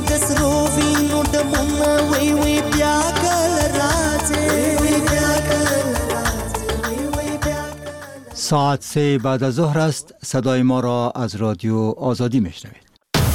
ساعت 3 بعد از ظهر است. صدای ما را از رادیو آزادی میشنوید.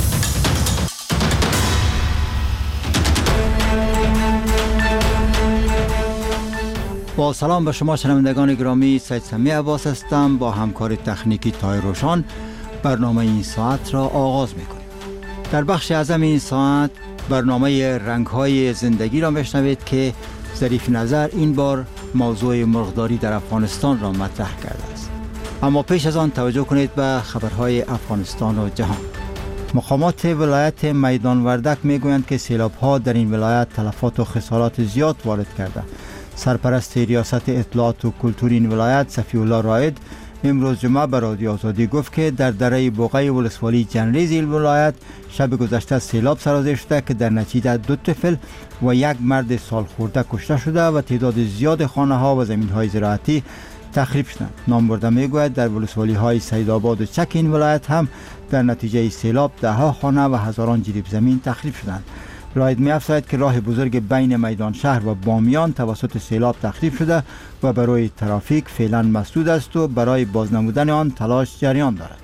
با سلام به شما شنوندگان گرامی، سید سمیع عباس هستم. با همکار تکنیکی طاهر روشان برنامه این ساعت را آغاز میکنیم. در بخش اعظم این ساعت برنامه رنگ‌های زندگی را میشنوید که ظریف نظر این بار موضوع مرغداری در افغانستان را مطرح کرده است. اما پیش از آن توجه کنید به خبرهای افغانستان و جهان. مقامات ولایت میدان وردک میگویند که سیلاب‌ها در این ولایت تلفات و خسارات زیاد وارد کرده. سرپرست ریاست اطلاعات و کلتور این ولایت صفی الله رائد امروز جمعه به رادیو آزادی گفت که در دره بوقه ولسوالی جنریز این ولایت شب گذشته سیلاب سرازیر شده که در نتیجه 2 طفل و 1 مرد سال خورده کشته شده و تعداد زیاد خانه ها و زمین های زراعتی تخریب شدند. نامبرده میگوید در ولسوالی های سیدآباد و چک این ولایت هم در نتیجه سیلاب 10 خانه و هزاران جریب زمین تخریب شدند. رائد می‌افزاید که راه بزرگ بین میدان شهر و بامیان توسط سیلاب تخریب شده و برای ترافیک فعلا مسدود است و برای بازنمودن آن تلاش جریان دارد.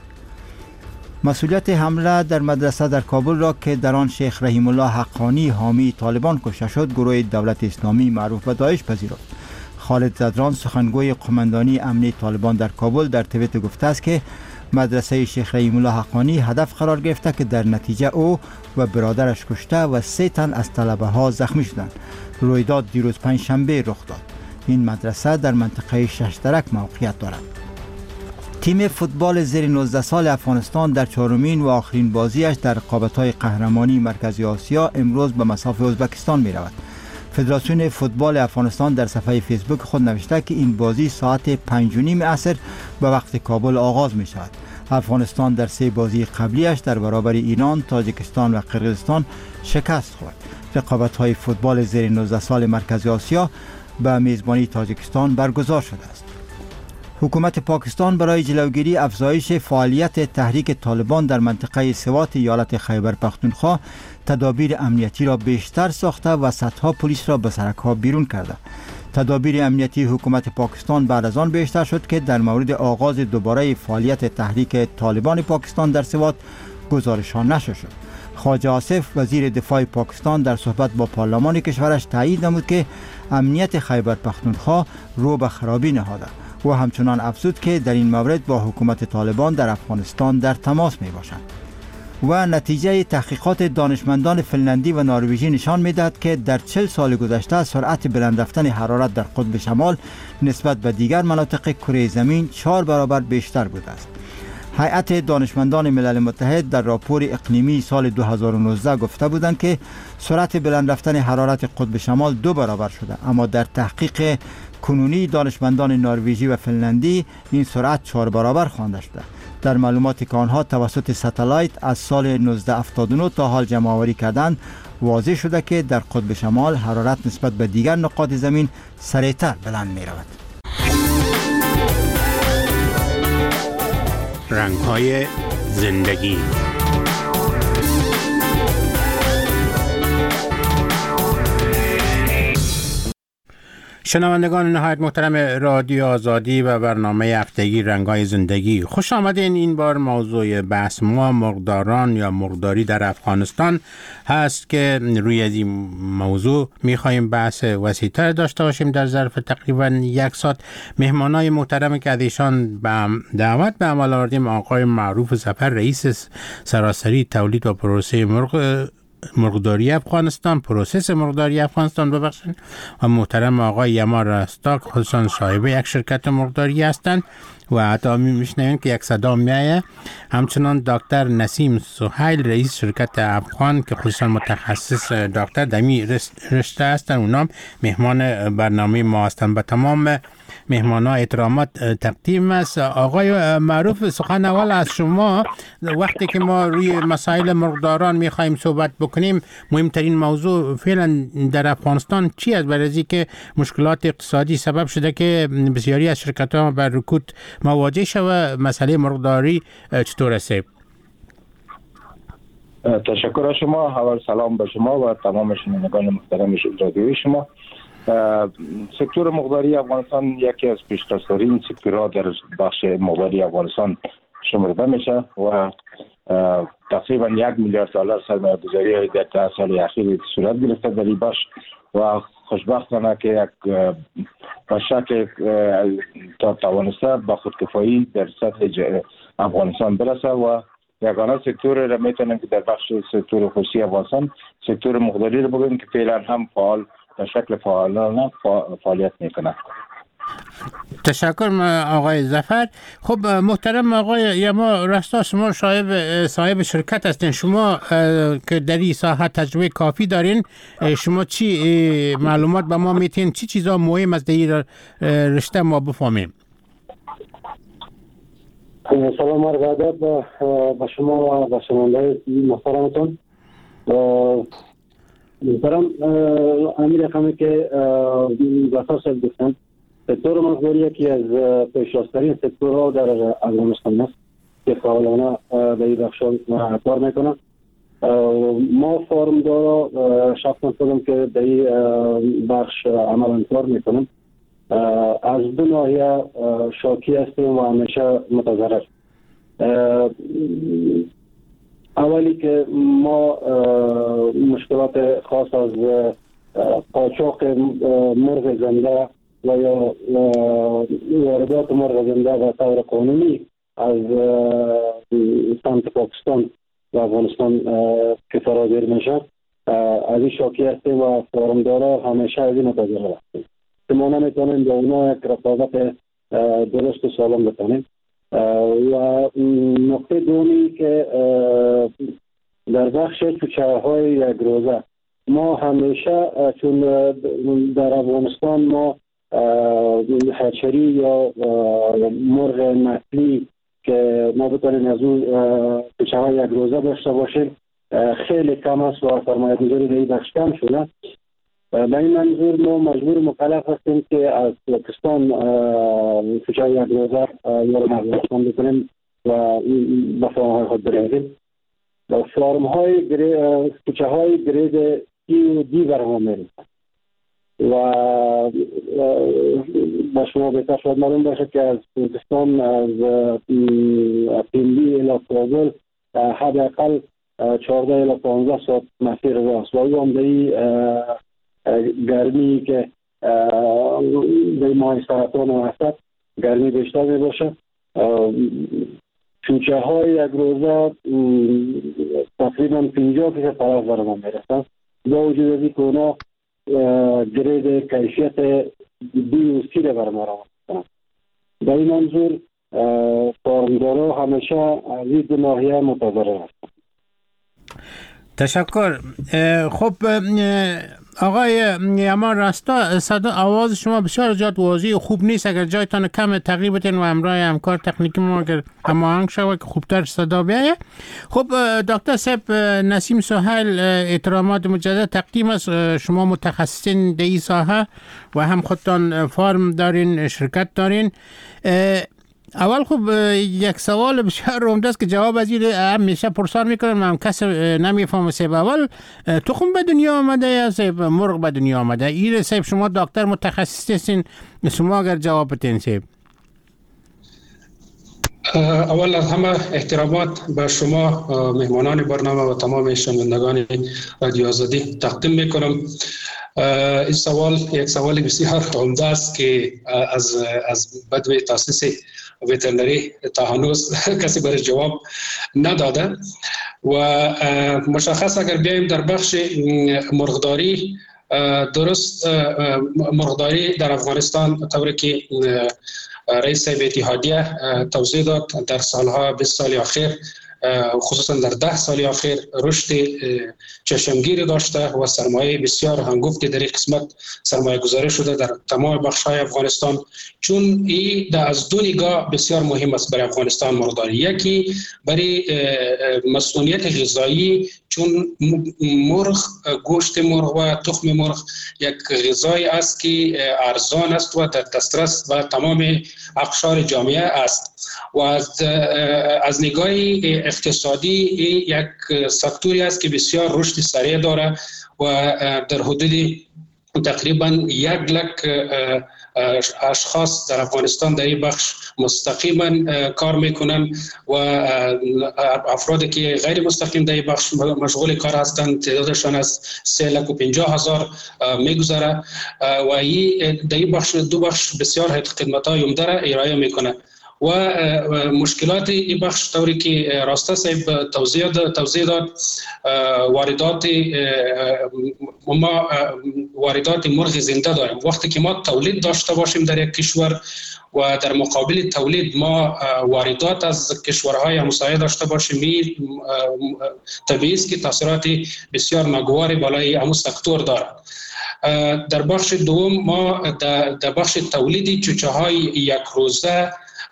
مسئولیت حمله در مدرسه در کابل را که در آن شیخ رحیم الله حقانی حامی طالبان کشته شد گروه دولت اسلامی معروف به داعش پذیرفت. خالد زدران سخنگوی قماندانی امنی طالبان در کابل در توییتر گفته است که مدرسه شیخ رحیم الله حقانی هدف قرار گرفته که در نتیجه او و برادرش کشته و 3 تن از طلبه ها زخمی شدند. رویداد دیروز پنجشنبه رخ داد. این مدرسه در منطقه ششترک موقعیت دارد. تیم فوتبال زیر 19 سال افغانستان در 4مین و آخرین بازیش در رقابت‌های قهرمانی مرکزی آسیا امروز به مصاف ازبکستان می رود. فدراسیون فوتبال افغانستان در صفحه فیسبوک خود نوشته که این بازی ساعت 5:30 عصر به وقت کابل آغاز می شود. افغانستان در 3 بازی قبلیش در برابر ایران، تاجیکستان و قرقیزستان شکست خورد. رقابت‌های فوتبال زیر 19 سال مرکزی آسیا به میزبانی تاجیکستان برگزار شده است. حکومت پاکستان برای جلوگیری افزایش فعالیت تحریک طالبان در منطقه سوات ایالت خیبر پختونخوا تدابیر امنیتی را بیشتر ساخته و صدها پلیس را به سرک‌ها بیرون کرده. تدابیر امنیتی حکومت پاکستان بعد از آن بیشتر شد که در مورد آغاز دوباره فعالیت تحریک طالبان پاکستان در سوات گزارش‌ها نشر شد. خواجه آصف وزیر دفاع پاکستان در صحبت با پارلمان کشورش تایید نمود که امنیت خیبر پختونخوا رو به خرابی نهاده و همچنان افزود که در این مورد با حکومت طالبان در افغانستان در تماس می باشند. و نتیجه تحقیقات دانشمندان فنلندی و نروژی نشان می‌دهد که در 40 سال گذشته سرعت بلند رفتن حرارت در قطب شمال نسبت به دیگر مناطق کره زمین 4 برابر بیشتر بوده است. هیئت دانشمندان ملل متحد در راپور اقلیمی سال 2019 گفته بودند که سرعت بلند رفتن حرارت قطب شمال 2 برابر شده، اما در تحقیق کنونی دانشمندان نروژی و فنلندی این سرعت 4 برابر خوانده شده. در معلوماتی که آنها توسط ستلایت از سال 1979 تا حال جمع آوری کردند واضح شده که در قطب شمال حرارت نسبت به دیگر نقاط زمین سریعتر بلند می رود. رنگ‌های زندگی. شنوندگان نهایت محترم رادیو آزادی و برنامه هفتگی رنگ‌های زندگی، خوش آمدین. این بار موضوع بحث ما مرغداران یا مرغداری در افغانستان هست که روی این موضوع می‌خوایم بحث وسیع‌تر داشته باشیم در ظرف تقریباً 1 ساعت. مهمانای محترم که ایشان دعوت به عمل آوردیم آقای معروف ظفر، رئیس سراسری تولید و پروسه مرغداری افغانستان، پروسس مرغداری افغانستان ببخشید، و محترم آقای یما رستاک، خصوصا صاحب یک شرکت مرغداری هستند و حتی میشنویم که یک صدا میایه. همچنان دکتر نسیم سهیل، رئیس شرکت افغان که خصوصا متخصص دکتر دمی رشته هستند، اونام مهمان برنامه ما هستند. به تمام مهمانا احترامات تقدیم است. آقای معروف، سخن اول از شما. وقتی که ما روی مسائل مرغداران میخوایم صحبت بکنیم، مهمترین موضوع فعلا در افغانستان چی است؟ برای از که مشکلات اقتصادی سبب شده که بسیاری از شرکت ها بر رکود مواجه شده. مسئله مرغداری چطور است؟ تشکر از شما. اول سلام به شما و تمام شنوندگان محترم رادیوی شما. سکتور مرغداری افغانستان یکی از پیشرفت‌ترین سکتورها در بخش مرغداری افغانستان شمرده میشه و تقریبا 1 میلیارد دلار سرمایه‌گذاری در 10 سال اخیر صورت گرفته در این بخش و خوشبختانه که یک بشک تا توانسته به خودکفایی در سطح افغانستان برسه و یگانه سکتور را میتونیم که در بخش سکتور خصوصی افغانستان سکتور مرغداری رو بگوییم که فعلا هم فعال به شکل فعالانه فعالیت میکنه. تشکر آقای ظفر. خب محترم آقای یما رستا، شما صاحب شرکت هستین، شما که در این ساحه تجربه کافی دارین، شما چی معلومات به ما میتین، چی چیزا مهم است در این رشته ما بفهمیم؟ سلام عرض ادب به شما و به شنونده محترمتون. محترم امیر رقمی که بسار صاحب گفتن، سکتور مرغداری یکی از پیشرفت‌ترین سکتورها در افغانستان است که فعالانه در این بخش کار میکنند. ما فارمدارا شخصا خودم که در این بخش عملا کار میکنم از دو ناحیه شاکی هستیم و همیشه متضرر. اولی که ما مشکلات خاص از قاچاق مرغ زنده و یا واردات مرغ زنده به طور قانونی از سمت پاکستان و افغانستان که فرازیر میشه، از این شاکی هستیم و فارمدارا همیشه از این متضرر هستیم که ما نمیتونیم با اونا یک رقابت درست و سالم بکنیم. و نقطه دومی که در بخش چوچه‌های یک روزه ما همیشه چون در افغانستان ما هچری یا مرغ نسلی که ما بتونیم از اون چوچه‌های یک روزه داشته باشیم خیلی کم است و سرمایه‌گذاری در این بخش کم شده. به این منظور ما مجبور مکلف هستیم که از پاکستان چوچه یک روزه یا افغانستان بکنیم و به فارم‌های خود بریزیم. فارم‌های چوچه‌های گرید ای و دی بر ما میرسند و با شما بهتر شاید معلوم باشه که از پاکستان از پیندی الی کابل حداقل 14 الی 15 ساعت مسیر راست و او هم گرمی که در ماه سرطان و وسط گرمی بیشتر می باشه. چوچه های یک روزه تقریبا 50% طرف بر ما می رسند با وجود از این که اونا گرید کیفیت بی و سی بر ما را میکنند. در این منظور فارمدارا همیشه از این دو ناحیه متضرر هستند. تشکر. خب آقای یما رستا، صدا آواز شما بسیار زیاد واضح و خوب نیست، اگر جایتان کم تقریب بتین و همراه همکار تکنیکی ما اگر هماهنگ شود که خوبتر صدا بیایه. خب دکتر صاحب نسیم سهیل، احترامات مجدد تقدیم است. شما متخصصین در این ساحه و هم خودتان فارم دارین، شرکت دارین. اول خب یک سوال بسیار عمده است که جواب از این همیشه پرسان میکنم، هم کس نمیفهمه. سیب اول تخم به دنیا آمده یا سیب مرغ به دنیا آمده؟ این سیب شما دکتر متخصص هستین، شما اگر جواب بدین سیب. اول از همه احترامات به شما مهمانان برنامه و تمام شنوندگان رادیو آزادی تقدیم میکنم. این سوال یک سوال بسیار عمده است که از بدو تاسیس وترنری تا هنوز کسی برای جواب نداده و مشخص اگر بیایم در بخش مرغداری، درست مرغداری در افغانستان طوری که رئیس اتحادیه توضیح داد در سالها 20 سال اخیر، خصوصا در 10 سال اخیر رشد چشمگیری داشته و سرمایه بسیار هنگفتی در این قسمت سرمایه گذاری شده در تمام بخش‌های افغانستان، چون این از دو نگاه بسیار مهم است برای افغانستان مرغداری. یکی برای مسئولیت غذایی، چون مرغ، گوشت مرغ و تخم مرغ یک غذایی است که ارزان است و در دسترس و تمام اقشار جامعه است و از نگاه اقتصادی یک سکتوری است که بسیار رشد سریع داره و در حدود تقریبا 1 لک اشخاص در افغانستان در این بخش مستقیما کار میکنن و افرادی که غیر مستقیم در این بخش مشغول کار هستند تعدادشان از 350,000 میگذره و این در این بخش 2 بخش بسیار خدمت‌های عمده را ارائه میکنه و مشکلات این بخش طوری که راسته صاحب توضیح داد واردات مرغ زنده داریم. وقتی که ما تولید داشته باشیم در یک کشور و در مقابل تولید ما واردات از کشورهای همسایه داشته باشیم، طبیعی است که تاثیرات بسیار ناگواری بالای همون سکتور داره. در بخش دوم ما در بخش تولید چوچه های یک روزه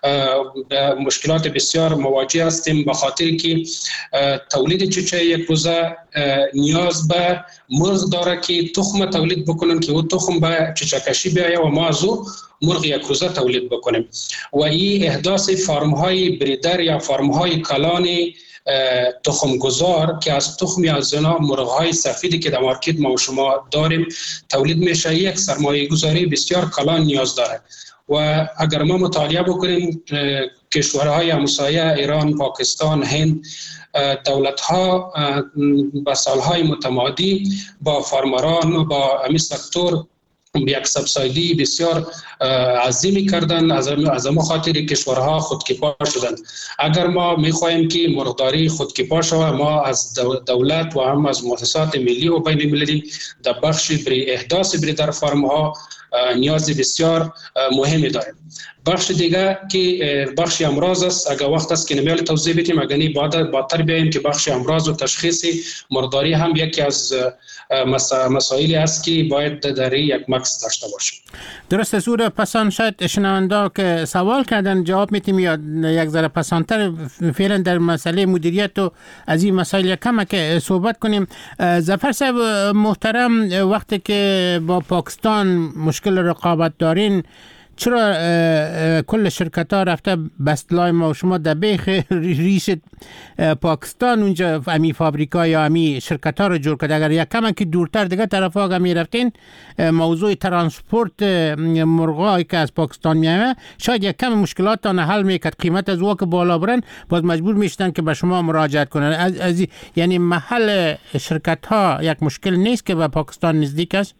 مشکلات بسیار مواجه هستیم، به خاطر که تولید چوچه یک روزه نیاز به مرغ داره که تخم تولید بکنن که او تخم به چوچه کشی بیایه و ما از او مرغ یک روزه تولید بکنیم و این احداث فارم های بریدر یا فارم های کلان تخم گذار که از تخمی از اینا مرغ های سفیدی که در مارکت ما و شما داریم تولید میشه، یک سرمایه گذاری بسیار کلان نیاز داره و اگر ما مطالعه بکنیم کشورهای همسایه ایران، پاکستان، هند، دولت‌ها با سالهای متمادی با فارمران با همین سکتور یک سبسایدی بسیار عظیمی کردن، از ما خاطر کشورها خودکفا شدند. اگر ما میخواهیم که مرغداری خودکفا شود، ما از دولت و هم از مؤسسات ملی و بین المللی در بخش احداث بریدر فارم‌ها نیاز بسیار مهمی داریم. بخش دیگه که بخش امراض است، اگر وقت است که نمیال توضیح بدیم، اگر نه بعدتر بیاییم که بخش امراض و تشخیص مرغداری هم یکی از مسائلی است که باید در یک مکس داشته باشیم. درست است. او پسان شاید شنونده که سوال کردن جواب میتیم یا یک ذره پسانتر فعلا در مسئله مدیریت و از این مسائل کم که صحبت کنیم. ظفر صاحب محترم، وقتی که با پاکستان مشکل رقابت دارین، چرا کل شرکت ها رفته بستلای ما و شما در بیخ ریش پاکستان اونجا امی فابریکا یا امی شرکت ها رو جور کرد؟ اگر یک کم که دورتر دیگه طرف ها می رفتین، موضوع ترانسپورت مرغایی که از پاکستان میامه شاید یک کم مشکلات تا حل میکرد، قیمت از واک بالا برن باز مجبور میشتن که به شما مراجعت کنن. از یعنی محل شرکت ها یک مشکل نیست که به پاکستان نزدیک است؟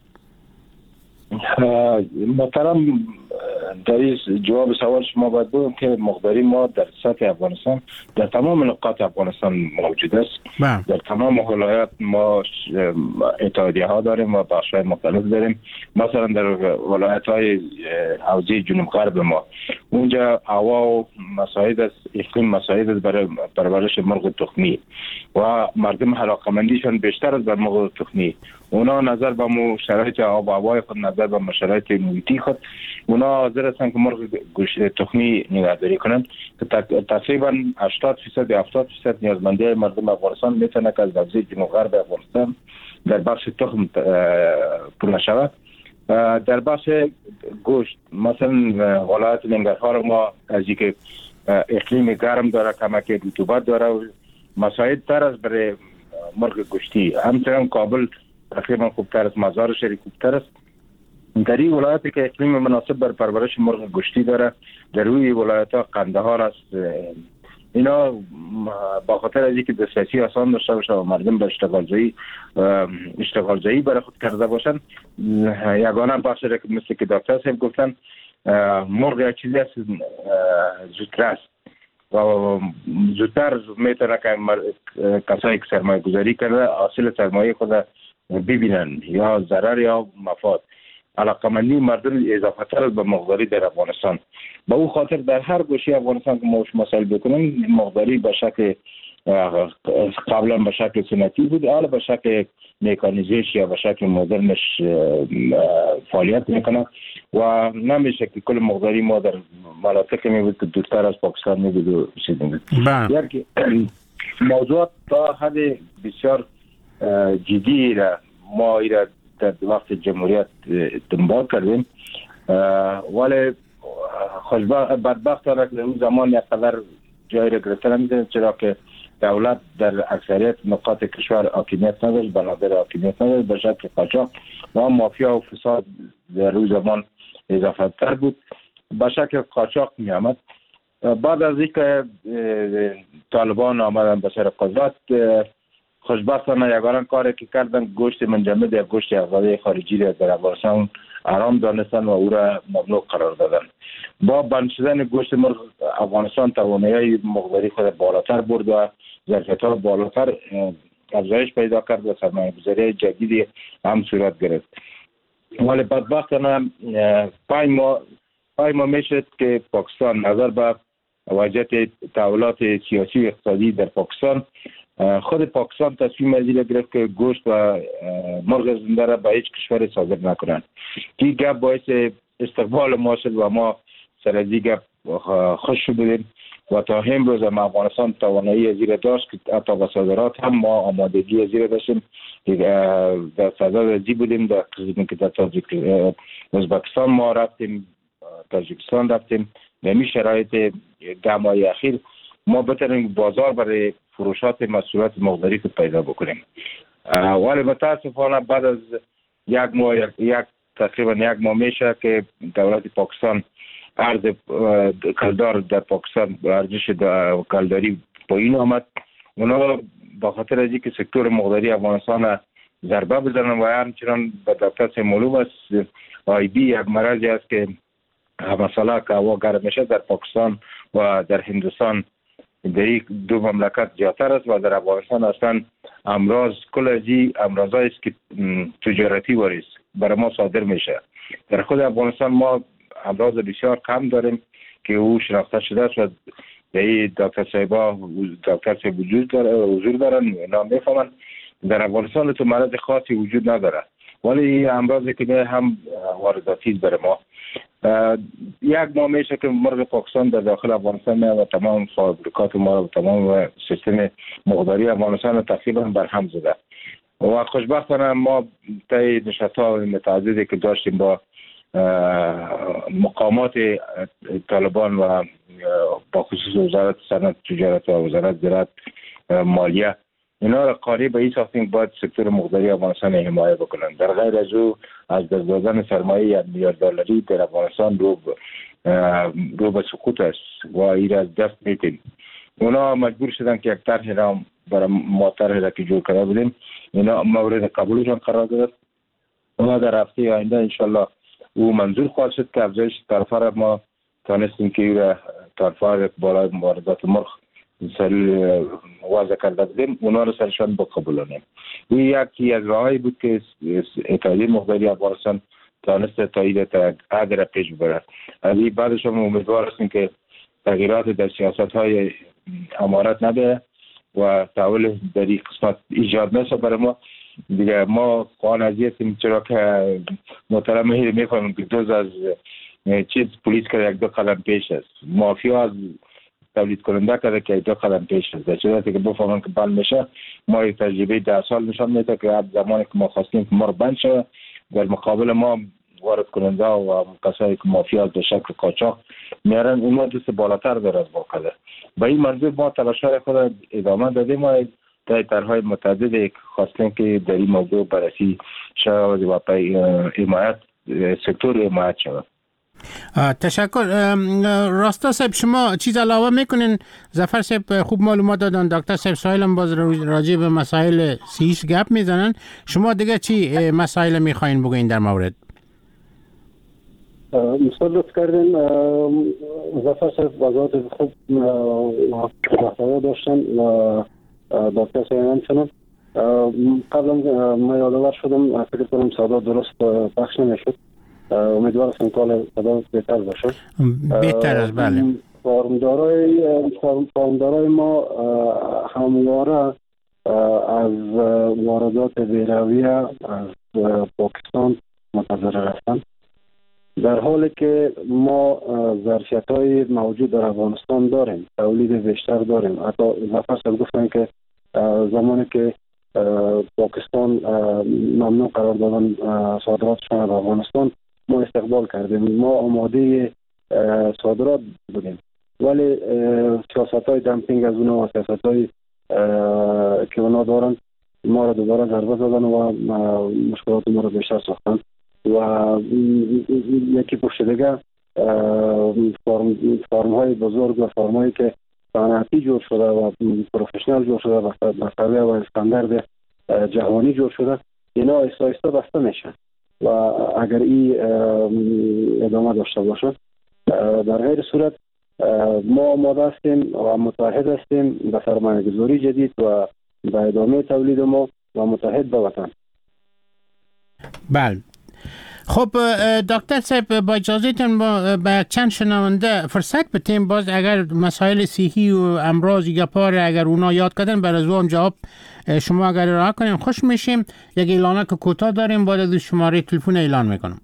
محترم، در این جواب سوال شما باید بگم که مقداری ما در سطح افغانستان در تمام نقاط افغانستان موجود است. در تمام ولایات ما اتحادیه ها داریم و بخش های مختلف داریم. مثلا در ولایت های حوزه جنوب غرب ما اونجا هوا و مساعد است، اقلیم مساعد است برای پرورش مرغ تخمی و مردم علاقه‌مندیشون بیشتر از بر مرغ تخمی. اونا نظر به شرایط آب و هوای خود، نظر به شرایط محیطی خود، اونا حاضر هستن که مرغ گوشت تخمی نگهداری کنند که تقریبا 80% یا 70% نیازمندی مردم افغانستان میتونه که از حوزه جنوب غرب افغانستان در بخش تخم پول شود. در بخش گوشت مثلا ولایت ننگرهار ما از اینکه اقلیم گرم داره، کمک رطوبت داره و مساعد تر است برای مرغ گوشتی. همچنین کابل تقریبا خوبتر است، مزار شریف خوبتر است. در این ولایتی که اقلیم مناسب بر پرورش مرغ گوشتی داره، در روی ولایت ها قندهار است. اینا با خاطر از اینکه دسترسی آسان داشته باشه و مردم به اشتغال زایی برای خود کرده باشن، یگانه بخش را که مثل که دکتر صاحب گفتن، مرغ یک چیزی است زودتر است و زودتر میتونه که کسایی که سرمایه گذاری کرده حاصل سرمایه خود ببینن، یا ضرر یا مفاد. علاقمندی مردم اضافه تر به مرغداری در افغانستان. با او خاطر در هر گوشه افغانستان که ما مسائل بکنیم، مرغداری به شکل قبلا به شکل سنتی بود، حالا به شکل مکانیزیش یا به شکل مدرنش فعالیت میکنه و نمیشه که کل مرغداری ما در مناطقی میبود که دورتر از پاکستان میبود و رسیدیم. یعنی موضوع تا حد بسیار جدی را ما ایرا در وقت جمهوریت دنبال کردیم، ولی بدبختانه که اون زمان یک قدر جای را گرفته نمی‌دونه، چرا که دولت در اکثریت نقاط کشور حاکمیت نداشت، بنادر حاکمیت نداشت، به شکل قاچاق و مافیا و فساد در روز زمان اضافه تر بود، به شکل قاچاق می آمد. بعد از اینکه طالبان آمدن به سر قدرت، خوشبختانه یگانه کاری که کردن گوشت منجمد یا گوشت افزوده خارجی را در افغانستان حرام دانستن و او را ممنوع قرار دادن. با بند شدن گوشت مرغ افغانستان توانایی مقداری خود بالاتر برد و ظرفیت‌ها بالاتر افزایش پیدا کرد و سرمایه‌گذاری جدیدی هم صورت گرفت. ولی بدبختانه 5 ماه میشد که پاکستان نظر به وضعیت تحولات سیاسی و اقتصادی در پاکستان، خود پاکستان تصمیم از این گرفت که گوشت و مرغ زنده را به هیچ کشور صادر نکنند. این گپ باعث استقبال ما شد و ما سر از این گپ خوش بودیم و تا امروز هم افغانستان توانایی از این داشت که حتی با صادرات هم ما آمادگی از این داشتیم. در صدد از این بودیم در قسمی که در ازبکستان ما رفتیم، تاجیکستان رفتیم. در این شرایط دمای اخیر ما بتونیم بازار برای فروشات محصولات مختلف پیدا بکنیم. ولی متاسفانه بعد از تقریبا یک ماه میشه که دولت پاکستان ارز کلدار در پاکستان ارزش کلداری پایین آمد. اونا با خاطر از اینکه سکتور مقداری افغانستان ضربه بزنن و همچنان به دفتر معلوم است آی بی یک مرضی است که مسئله که هوا گرم میشه در پاکستان و در هندوستان در این دو مملکت زیادتر است و در افغانستان اصلا امراض کل از این امراضایی است که تجارتی واریست برای ما صادر میشه. در خود افغانستان ما امراض بسیار کم داریم که او شناخته شده است و در این دکتر صاحب حضور دارن، اینا میفهمن. در افغانستان تو مرض خاصی وجود نداره ولی امراضی که هم وارداتی برای ما. یک ماه میشه که مرغ پاکستان در داخل افغانستان میاد و تمام فابریکات ما و تمام سیستم مقداری افغانستان رو تقریبا برهم زده و خوشبختانه ما طی نشست‌ها متعددی که داشتیم با مقامات طالبان و با خصوص وزارت صنعت تجارت و وزارت زراعت مالیه، اینا را قانع به این ساختیم باید سکتور مقداری افغانستان حمایت بکنن. در غیر از او از دست دادن سرمایه $1 میلیارد در افغانستان رو به سقوط است و این را از دست میدیم. اونا مجبور شدن که یک طرح را برای ما طرح را که جور کرده بودیم اینا مورد قبولشان قرار داد. اونا در هفته آینده انشالله او منظور خواهد شد که افزایش طرفه را ما تانستیم که این را طرفه بالای واردات مرغ سریع واضح کرده بودیم، اونا رو سرشان بقبولانیم. این یکی از راهایی بود که اتحادیه مقداری افغانستان تانست تایید عهد را پیش ببرد. از این بعدش هم امیدوار هستیم که تغییرات در سیاست های امارت نده و تحول در این قسمت ایجاد نشه برای ما. دیگه ما خواهان ازی هستیم چرا که محترم میفهمیم که دوز از چیز پولیس که یک دو قدم پیش است، مافیا از تولید کننده کرده که یک دو قدم پیش است. در صورتی که بفهمن که بند میشه ما یک تجربه 10 سال نشان میده که زمانی که ما خواستیم که مرغ بند شد در مقابل ما وارد کننده و کسایی که مافیا به شکل قاچاق میارن اونها دست بالاتر داره از ما کرده. با این منظور ما تلاش‌های خود ادامه دادیم و در طرح‌های متعددی که خواستیم که در این موضوع بررسی شود و حمایت سکتور حمایت شود. تشکر. راستا صاحب شما چیز علاوه میکنین؟ ظفر صاحب خوب معلومات دادن، دکتر صاحب سوال هم باز راجع به مسائل سیاسی گپ میزنن. شما دیگه چی مسائل میخواین بگین در مورد؟ مثال لطف کردین ظفر صاحب وضاحت خوب محتوا داشتن و دکتر صاحب همچنان. قبلا ما یادآور شدم فکر کنم صدا درست پخش نمیشد. امیدوار هستم کال صدا بهتر باشه. بهتر از بله. فارمدارای ما همواره از واردات بیرویه از پاکستان متضرر هستند، در حالی که ما ظرفیت‌های موجود در افغانستان داریم، تولید بیشتر داریم. حتی ظفر صاحب گفتن که زمانی که پاکستان ممنوع قرار دادن صادراتشان از افغانستان ما استقبال کردیم، ما آماده صادرات بودیم. ولی سیاست‌های دمپینگ از اونا و سیاست‌های که اونا دارن ما را دوباره ضربه زدن و مشکلات ما را بیشتر ساختن و یکی پشت دیگه فرم‌های بزرگ و فرم‌هایی که صنعتی جور شده و پروفشنال جور شده و سویه و استاندارد جهانی جور شده، اینا آهسته آهسته بسته میشن و اگر این ادامه داشته باشه، در غیر صورت ما آماده هستیم و متحد هستیم به سرمایه‌گذاری جدید و به ادامه تولید ما و متحد به وطن. بله. خب دکتر صاحب با اجازهتون با چند شنونده فرصت بتیم، باز اگر مسائل صحی و امراض گپار اگر اونا یاد کردن برای زوام جواب شما اگر راه کنین خوش میشیم. یک اعلانه که کوتاه داریم، بعد از شماره تلفن اعلان میکنم.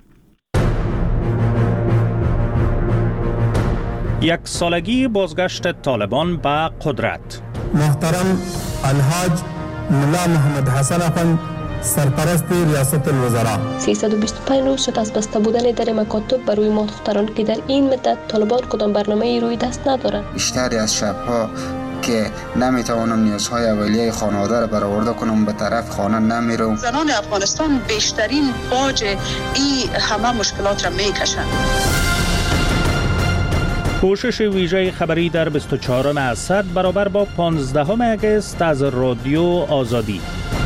یک سالگی بازگشت طالبان به قدرت. محترم الحاج ملا محمد حسن افند سرپرست ریاست الوزراء 325 روز شد از بسته بودن در مکاتب بر روی ما دختران که در این مدت طالبان کدام برنامه‌ای روی دست ندارند. بیشتری از شب‌ها که نمیتوانم نیازهای اولیه خانواده را برآورده کنم به طرف خانه نمیرم. زنان افغانستان بیشترین باج این همه مشکلات را میکشند. کوشش ویژه خبری در 24 اسد برابر با 15 اگست از رادیو آزادی.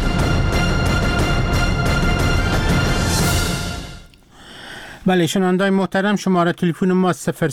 بله شنوندگان محترم، شماره تلفن ما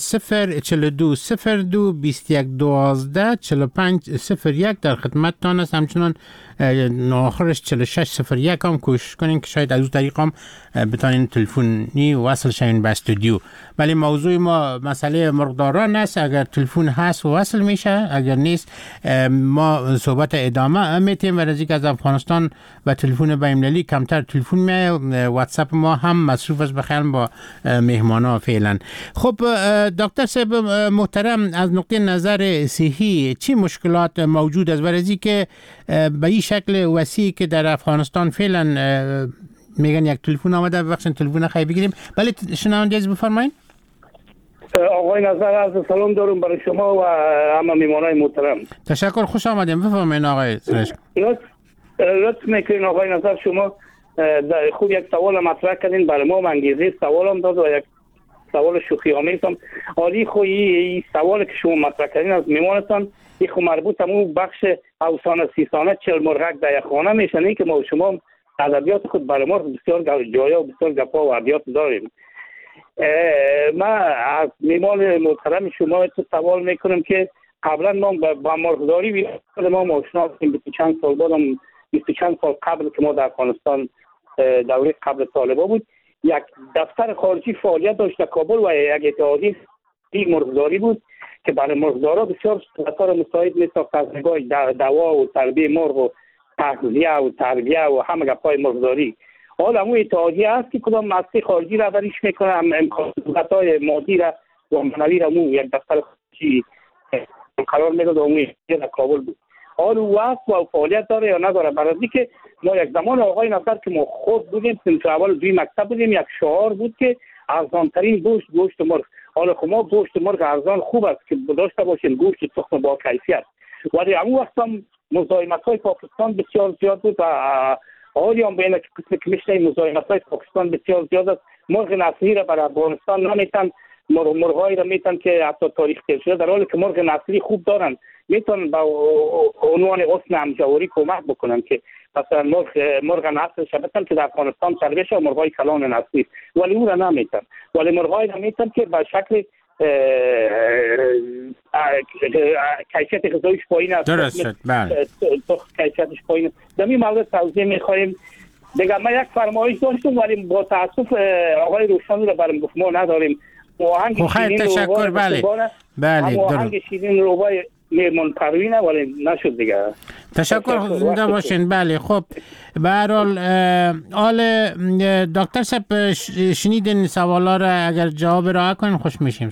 004221124501 در خدمتتان است. همچنان آخرش 4601 هم کوشش کنین که شاید از اون طریق هم بتانین تلفنی وصل شوین به استودیو. ولی موضوع ما مسئله مرغداران است. اگر تلفن هست وصل میشه، اگر نیست ما صحبت ادامه میتیم. و رزیک از افغانستان و تلفن بین‌المللی کمتر تلفن میاد. واتساپ ما هم مصروف است بخیرم با مهمانا فعلا. خب دکتر صاحب محترم، از نقطه نظر صحی چی مشکلات موجود است؟ برای اینکه به این شکل وسیعی که در افغانستان فعلا میگن یک تلفن آمده، ببخشید تلفن خیلی بگیریم. بله شنونده از بفرمایید. آقای نظر از سلام دارم برای شما و همه میمانای محترم. تشکر، خوش آمدیم. بفرمایید آقای سرش. لطف میکنین آقای نظر، شما خوب یک سوال مطرح کردین برای ما، انگیزه سوالم داد و یک سوال شوخی آمیز هم. عالی خو این سوال که شما مطرح کردین از میمانتان این خو مربوط همون بخش اوسانه سیسانه 40 مرغک در یک خانه میشنه که ما شما ادبیات خود برای ما بسیار جایا و بسیار گپا و ابیات داریم. من از میمان محترم شما تو سوال میکنم که قبلا ما با مرغداری ما آشنا هستیم. 20 چند سال بعدم 20 چند سال قبل که ما در افغانستان دوره قبل طالبان بود، یک دفتر خارجی فعالیت داشت در کابل و یک اتحادیه مرغداری بود که برای مرغدارا بسیار سطح مساعد میساخت از نگاه دوا و تربیه مرغ و تغذیه و تربیه و همه گپای مرغداری. حالا همون اتحادیه هست که کدام مؤسسه خارجی رهبریش میکنه، امکانات‌های مادی را و معنوی را یک دفتر خارجی قرار میداد و همون در کابل بود. حالا وقت و فعالیت داره یا نداره؟ برای اینکه ما یک زمان آقای نظر که ما خود بودیم صنف اول دوی مکتب بودیم، یک شعار بود که ارزان‌ترین گوشت مرغ. حالا خب ما گوشت مرغ ارزان خوب است که داشته باشیم، گوشت تخم با کیفیت. ولی همون وقت هم مزاحمت‌های پاکستان بسیار زیاد بود و حالی هم بین قسم که میشنه مزاحمت‌های پاکستان بسیار زیاد است. مرغ نسلی را برای افغانستان نمیتن، مرغایی را میتن که حتی تاریخ تیر شده، در حالی که مرغ نسلی خوب دارن میتونن با عنوان حسن همجواری کمک بکنن که مثلا مرغ نسل شبتن که در افغانستان تربیه شه، مرغای کلان نسلی، ولی اون را نمیتن. ولی مرغایی را میتن که به شکل کیفیت غذایش پایین است. درست شد. بله. کیفیتش پایین. در این مورد توضیح می‌خوایم. دیگه ما یک فرمایش داشتیم ولی با تاسف آقای روشانی را برام گفت ما نداریم. خب خیلی تشکر. بله بله آهنگ شیرین روبای میرمان پروینه ولی نشد دیگه. تشکر، زنده باشین. بله خب به هر حال دکتر صاحب شنیدین سوالا را، اگر جواب را کنین خوش میشیم.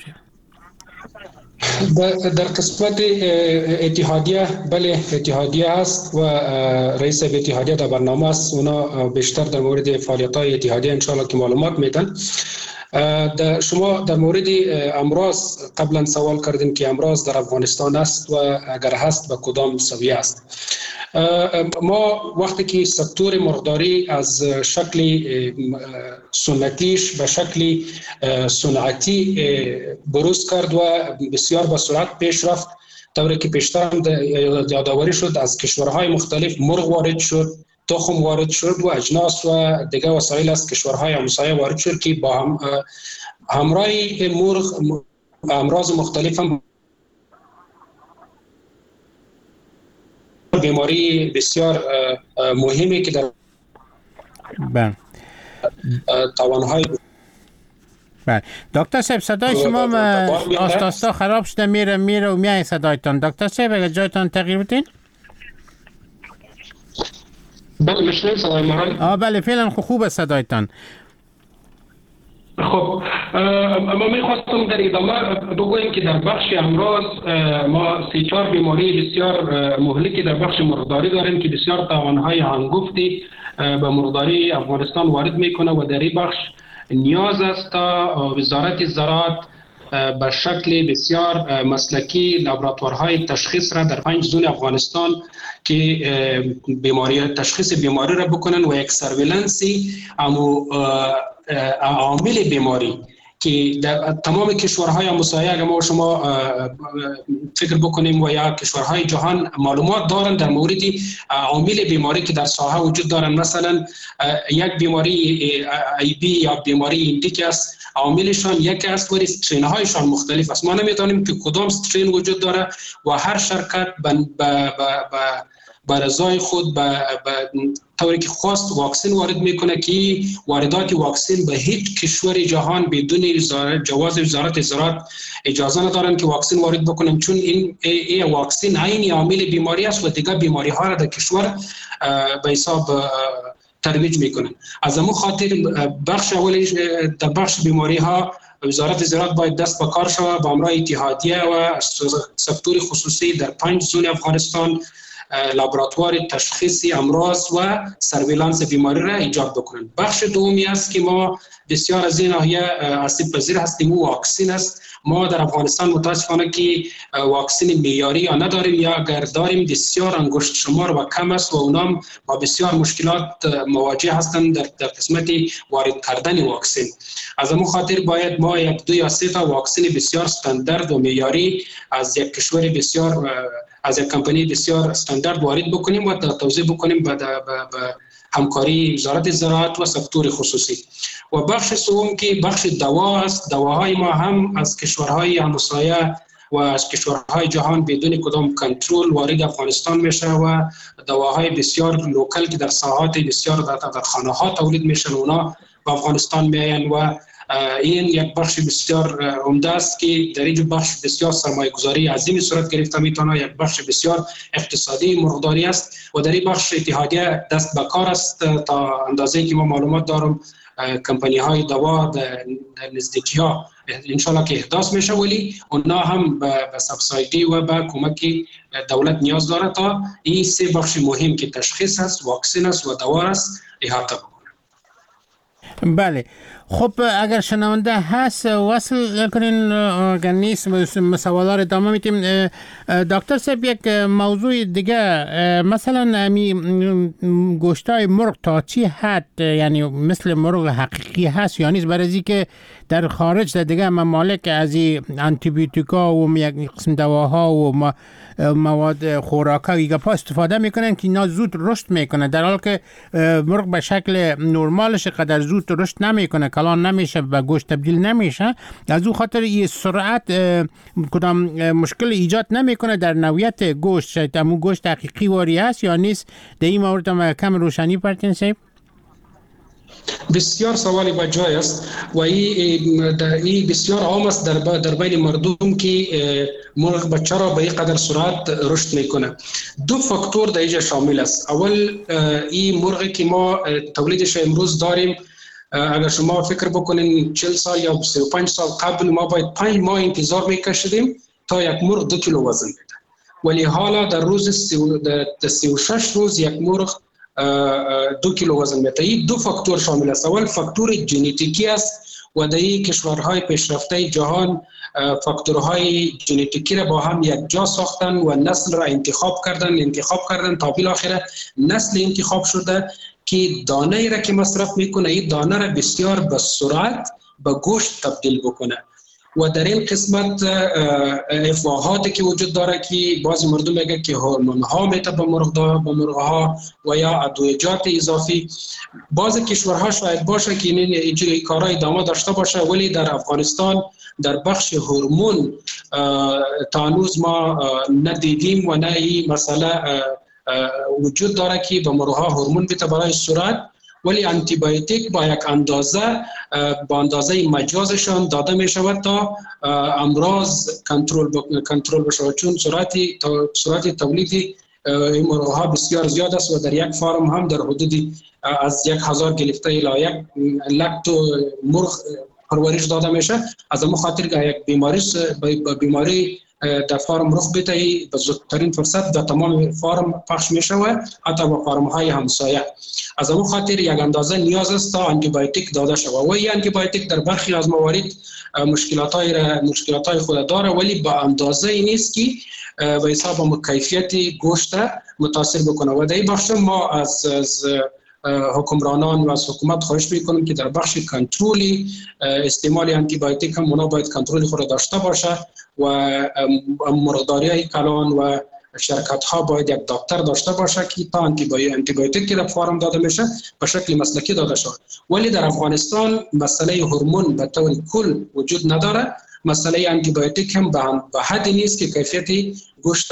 در قسمت اتحادیه، بله اتحادیه هست و رئیس اتحادیه در برنامه است. اونا بیشتر در مورد فعالیت‌های اتحادیه انشاءالله که معلومات میدن. شما در مورد امراض قبلا سوال کردین که امراض در افغانستان است و اگر هست به کدام سویه است. ما وقتی که سکتور مرغداری از شکل سنتیش به شکل صنعتی بروز کرد و بسیار به سرعت پیش رفت، طوری که پیشتر هم یادآوری شد از کشورهای مختلف مرغ وارد شد، تخم وارد شد و اجناس و دیگر وسایل از کشورهای همسایه وارد شد که با همراه مرغ امراض مختلف هم بیماری بسیار مهمی که در توانهای دکتر صاحب صدای شما آستا خراب شده، میره و میای صدایتان. دکتر صاحب اگر جایتان تغییر بدین. بله میشنید صدای ما؟ بله فعلا خوبه صدایتان. خب ما میخواستم در ادامه بگویم که در بخش امراض ما 3-4 بیماری بسیار مهلکی در بخش مرغداری داریم که بسیار توانهای هنگفتی به مرغداری افغانستان وارد میکنه و در این بخش نیاز است تا وزارت زراعت به شکل بسیار مسلکی لابراتوارهای تشخیص را در 5 زون افغانستان که تشخیص بیماری را بکنن و یک سرویلنسی عامل بیماری که در تمام کشورهای همسایه اگر ما شما فکر بکنیم و یا کشورهای جهان معلومات دارن در مورد عامل بیماری که در ساحه وجود دارن، مثلا یک بیماری ای بی یا بیماری ایندیک است، عاملشان یک است ولی استرین هایشان مختلف است. ما نمیدانیم که کدام استرین وجود داره و هر شرکت به رضای خود به طوری که خواست واکسن وارد میکنه که واردات واکسن به هیچ کشور جهان بدون جواز وزارت زراعت اجازه ندارن که واکسن وارد بکنن، چون این واکسن عین عامل بیماری است و دیگر بیماری ها را در کشور به حساب ترویج میکنن. از همون خاطر بخش اولی در بخش بیماری ها وزارت زراعت باید دست به کار شود با همراه اتحادیه و سکتور خصوصی در 5 زون افغانستان لابراتوار تشخیص امراض و سرویلنس بیماری را ایجاد بکنند. بخش دومی است که ما بسیار از این ناحیه آسیب پذیر هستیم و واکسن است. ما در افغانستان متاسفانه که واکسن معیاری یا نداریم یا اگر داریم بسیار انگشت شمار و کم است و اونام با بسیار مشکلات مواجه هستند در قسمت وارد کردن واکسن. از همون خاطر باید ما 1 2 یا 3 تا واکسن بسیار استاندارد و معیاری از یک کشور بسیار از یک کمپانی بسیار استاندارد وارد بکنیم و توزیع بکنیم به همکاری وزارت زراعت و سکتور خصوصی. و بخش سوم که بخش دوا است. دواهای ما هم از کشورهای همسایه و از کشورهای جهان بدون کدام کنترل وارد افغانستان میشه و دواهای بسیار لوکال که در ساحات بسیار در خانه ها تولید میشن اونا به افغانستان میاین و این یک بخش بسیار عمده است که در این بخش بسیار سرمایه گذاری عظیمی صورت گرفته میتونه، یک بخش بسیار اقتصادی مرغداری است و در این بخش اتحادیه دست به کار است تا اندازه‌ای که ما معلومات دارم کمپانی های دوا در نزدیکی ها انشالله که احداث میشه ولی اونا هم به سبسایدی و به کمک دولت نیاز داره تا این 3 بخش مهم که تشخیص است، واکسن است و دوا است احاطه بکنه. بله خب اگر شنونده هست وصل کنین، اگر نیست سوالات ادامه میتیم. دکتر صاحب یک موضوع دیگه، مثلا گوشتای مرغ تا چی حد یعنی مثل مرغ حقیقی هست یا نیست؟ برای که در خارج در دیگه ممالک از آنتی بیوتیکا و یک قسم دواها و مواد خوراکی پا استفاده میکنن که اینا زود رشد میکنه، در حالی که مرغ به شکل نرمالش قدر زود رشد نمیکنه، کلان نمیشه و گوشت تبدیل نمیشه. از اون خاطر این سرعت کدام مشکل ایجاد نمیکنه در نوعیت گوشت. شاید همون گوشت حقیقی واری است یا نیست؟ در این مورد هم کم روشنی پرتین صاحب. بسیار سوالی با جای است و این بسیار عام است در بین مردم که مرغ بچه را به این قدر سرعت رشد میکنه. 2 فاکتور در اینجا شامل است. اول این مرغی که ما تولیدش امروز داریم، اگر شما فکر بکنین 40 سال یا 35 سال قبل ما باید 5 ماه انتظار میکشیدیم تا یک مرغ 2 کیلو وزن بده، ولی حالا در روز 36 روز یک مرغ 2 کیلو وزن میده. این 2 فاکتور شامل است. اول فاکتور ژنتیکی است و در این کشورهای پیشرفته جهان فاکتورهای ژنتیکی را با هم یک جا ساختن و نسل را انتخاب کردن تا بالاخره نسل انتخاب شده که دانه ای را که مصرف میکنه این دانه را بسیار به سرعت به گوشت تبدیل بکنه و در این قسمت افواهاتی که وجود داره که بعضی مردم میگه که هورمون ها میته به مرغها و یا ادویجات اضافی. بعضی کشورها شاید باشه که اینجوری کارهای ادامه داشته باشه، ولی در افغانستان در بخش هورمون تا هنوز ما ندیدیم و نه این مسئله وجود داره که به مرغها هورمون بده برای سرعت، ولی آنتی بیوتیک با یک اندازه با اندازه مجازشان داده می شود تا امراض کنترل بشه، چون سرعت تولید این مرغها بسیار زیاد است و در یک فارم هم در حدود از 1000 گرفته الی 1 لک مرغ پرورش داده میشه. از اون خاطر که یک بیماری در فارم رخ بده به زودترین فرصت در تمام فارم پخش میشه و حتی با فارم های همسایه. از اون خاطر یک اندازه نیاز است تا آنتی بیوتیک داده شود و این آنتی بیوتیک در برخی از موارد مشکلات خود داره، ولی با اندازه ای نیست که به حساب کیفیت گوشت متاثر بکنه. و در این بخش ما از حکمرانان و از حکومت خواهش میکنیم که در بخش کنترل استعمال آنتی بیوتیک هم اونا باید کنترل خود داشته باشه و مرغداری کلان و شرکت ها باید یک دکتر داشته باشه که تا آنتی بیوتیک که در فارم داده میشه به شکل مسلکی داده شود. ولی در افغانستان مسئله هورمون به طور کل وجود نداره. مسئله آنتی بیوتیک هم به حدی نیست که کیفیت گوشت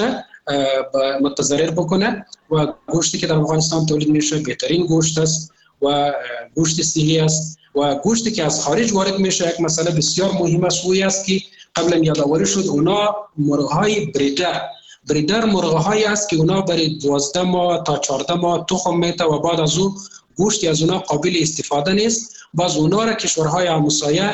متضرر بکنه و گوشتی که در افغانستان تولید میشه بهترین گوشت است و گوشت صحی است و گوشتی که از خارج وارد میشه یک مسئله بسیار مهم است و است که قبلا یادآوری شد اونا مرغ‌های بریدر مرغ‌هایی است که اونا برای 12 ماه تا 14 ماه تخم میته و بعد از او گوشتی از اونا قابل استفاده نیست. باز اونا را کشورهای همسایه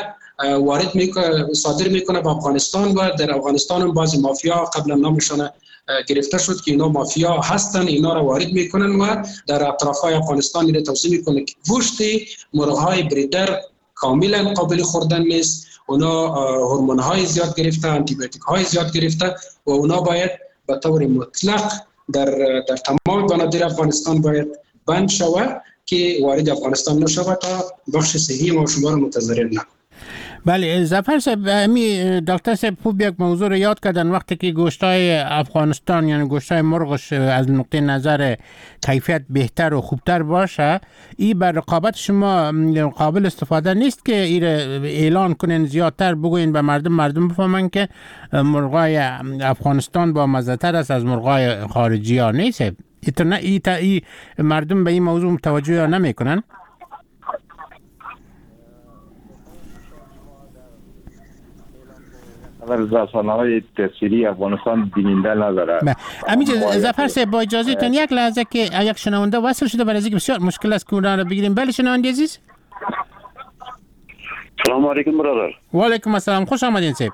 صادر میکنه به افغانستان و در افغانستان هم بعضی مافیا قبلا نامشان گرفته شد که اینا مافیا هستن، اینا را وارد میکنن و در اطرافهای افغانستان اینا توزیع میکنه که گوشت مرغ‌های بریدر کاملا قابل خوردن نیست. اونا هورمون های زیاد گرفته، آنتی بیوتیک های زیاد گرفته و اونا باید به طور مطلق در تمام بنادر افغانستان باید بند شود که وارد افغانستان نشود تا بخش صحی ما شما را متضرر نکنه. بله ظفر صاحب، دکتر صاحب خوب یک موضوع رو یاد کردن. وقتی که گوشتای افغانستان یعنی گوشتای مرغش از نقطه نظر کیفیت بهتر و خوبتر باشه، این بر رقابت شما قابل استفاده نیست که این اعلان کنین زیادتر بگوین به مردم بفهمن که مرغای افغانستان با مزه‌تر است از مرغای خارجی ها نیست؟ ای مردم به این موضوع متوجه نمیکنن؟ رسانه‌های تصویری افغانستان بیننده نداره. امیج ظفر صاحب با اجازهتون یک لحظه که یک شنونده وصل شده برای اینکه بسیار مشکل است که اون رو بگیریم. بله شنونده عزیز. سلام علیکم برادر. و علیکم السلام، خوش آمدین صاحب.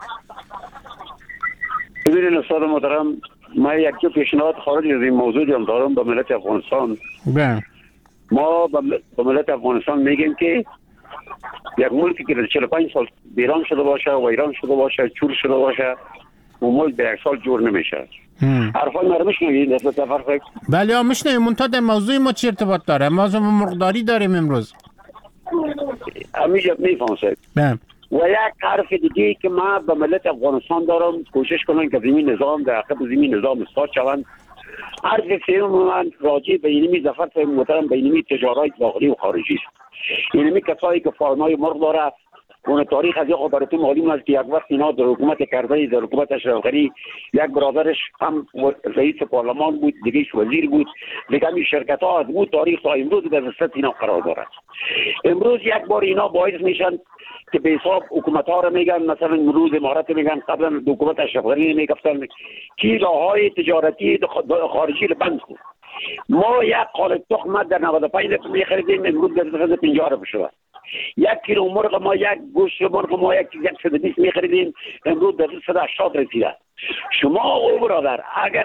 ببینید استاد محترم، من یک پیشنهاد خارج از این موضوع هم دارم به ملت افغانستان. بله. ما به ملت افغانستان میگیم که یک ملکی که 45 سال ویران شده باشه و ایران شده باشه، چور شده باشه، اون ملک به یک سال جور نمیشه. حرفای مرا میشنوید نسبت فرق؟ بله میشنویم. منتها در موضوع ما چی ارتباط داره؟ ما مرغداری داریم امروز. همیشه میفهمید. بله. و یک حرف دیگه که ما به ملت افغانستان دارم، کوشش کنن که زمین نظام در عقب زمین نظام اصلاح شوند. حرف سوم من راجع به اینمی ظفر صاحب محترم به اینمی تجارت داخلی و خارجی است. اینمی کسایی که فارمای مرغ داره، اون تاریخ از یک براتون معلوم است که یک وقت اینا در حکومت کرزی، در حکومت اشرف غنی، یک برادرش هم رئیس پارلمان بود، دیگه‌اش وزیر بود، دیگه همین شرکت ها از بود تاریخ تا امروز در دست اینا قرار دارد. امروز یک بار اینا باعث میشن که به حساب حکومت ها رو میگن، مثلا امروز امارات میگن، قبلا حکومت اشرف غنی میگفتن که راههای تجارتی خارجی رو بند کن. ما یک قالب تخم در 95 میخریدیم، امروز در 50 رو بشه. یک کیلو مرغ ما، یک گوشت مرغ ما 120 میخریدیم، امروز در 180 رسیده. شما او برادر اگر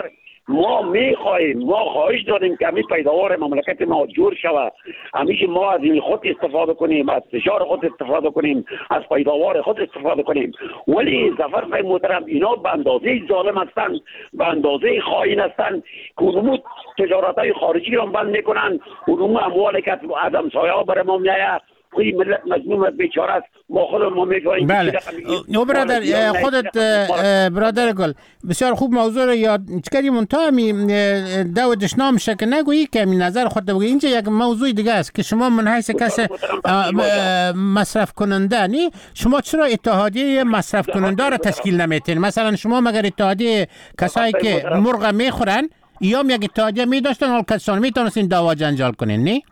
ما میخواهیم، ما خواهش داریم که همین پیداوار مملکت ما جور شود، همیشه ما از این خود استفاده کنیم، از فشار خود استفاده کنیم، از پیداوار خود استفاده کنیم. ولی ظفر فای محترم اینا به اندازه ظالم هستند، به اندازه خائن هستند که اونمو تجارت‌های خارجی را بند میکنن، اونمو اموالی که از همسایه‌ها بر ما میآید، این ملت مظلوم بیچاره است، ما خودمون ما میگوییم. بله او برادر خودت برادر گل بسیار خوب موضوع رو یاد کردی، منتها می دو دشنام شک نگویی که می نظر خودت بگی. اینجا یک موضوع دیگه است که شما من حیث کس مصرف کننده نی، شما چرا اتحادیه مصرف کننده را تشکیل نمیتین؟ مثلا شما مگر اتحادیه کسایی که مرغ میخورن یا یک اتحادیه می داشتن حال کسان میتونستین دعوا جنجال کنین نی؟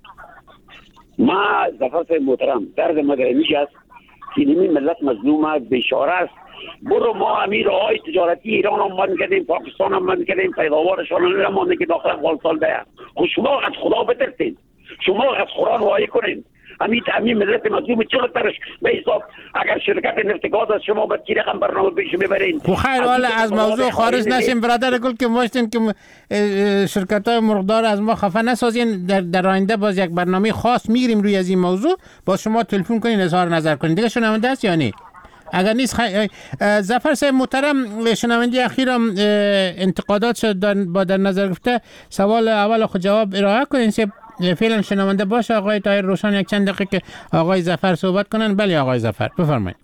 ما ظفر صاحب محترم درد ما دمیش است که این ملت مظلوم بیچاره است. برو ما امیر های تجارتی ایران هم بند کردیم، پاکستان هم بند کردیم، پیداوارشان هم مانده که داخل افغانستان بیا. خب شما از خدا بترسین، شما از قرآن وای کنین. همین ملت مظلوم چرا ترش به حساب اگر شرکت نفتگاز از شما باید کی رقم برنامه پیش میبرین؟ خب خیر حالا از موضوع خارج نشیم برادر گل که ماشتین که شرکت های مرغدار از ما خفه نسازین. در آینده باز یک برنامه خاص میگیریم روی از این موضوع، با شما تلفن کنین اظهار نظر کنین. دیگه شنونده است یا نه؟ اگر نیست ظفر صاحب محترم شنونده اخیرم انتقادات با در نظر گرفته سوال اول خود جواب ارائه کنین. فعلا شنونده باشه آقای طاهر روشن یک چند دقیقه که آقای ظفر صحبت کنن. بله آقای ظفر بفرمایید.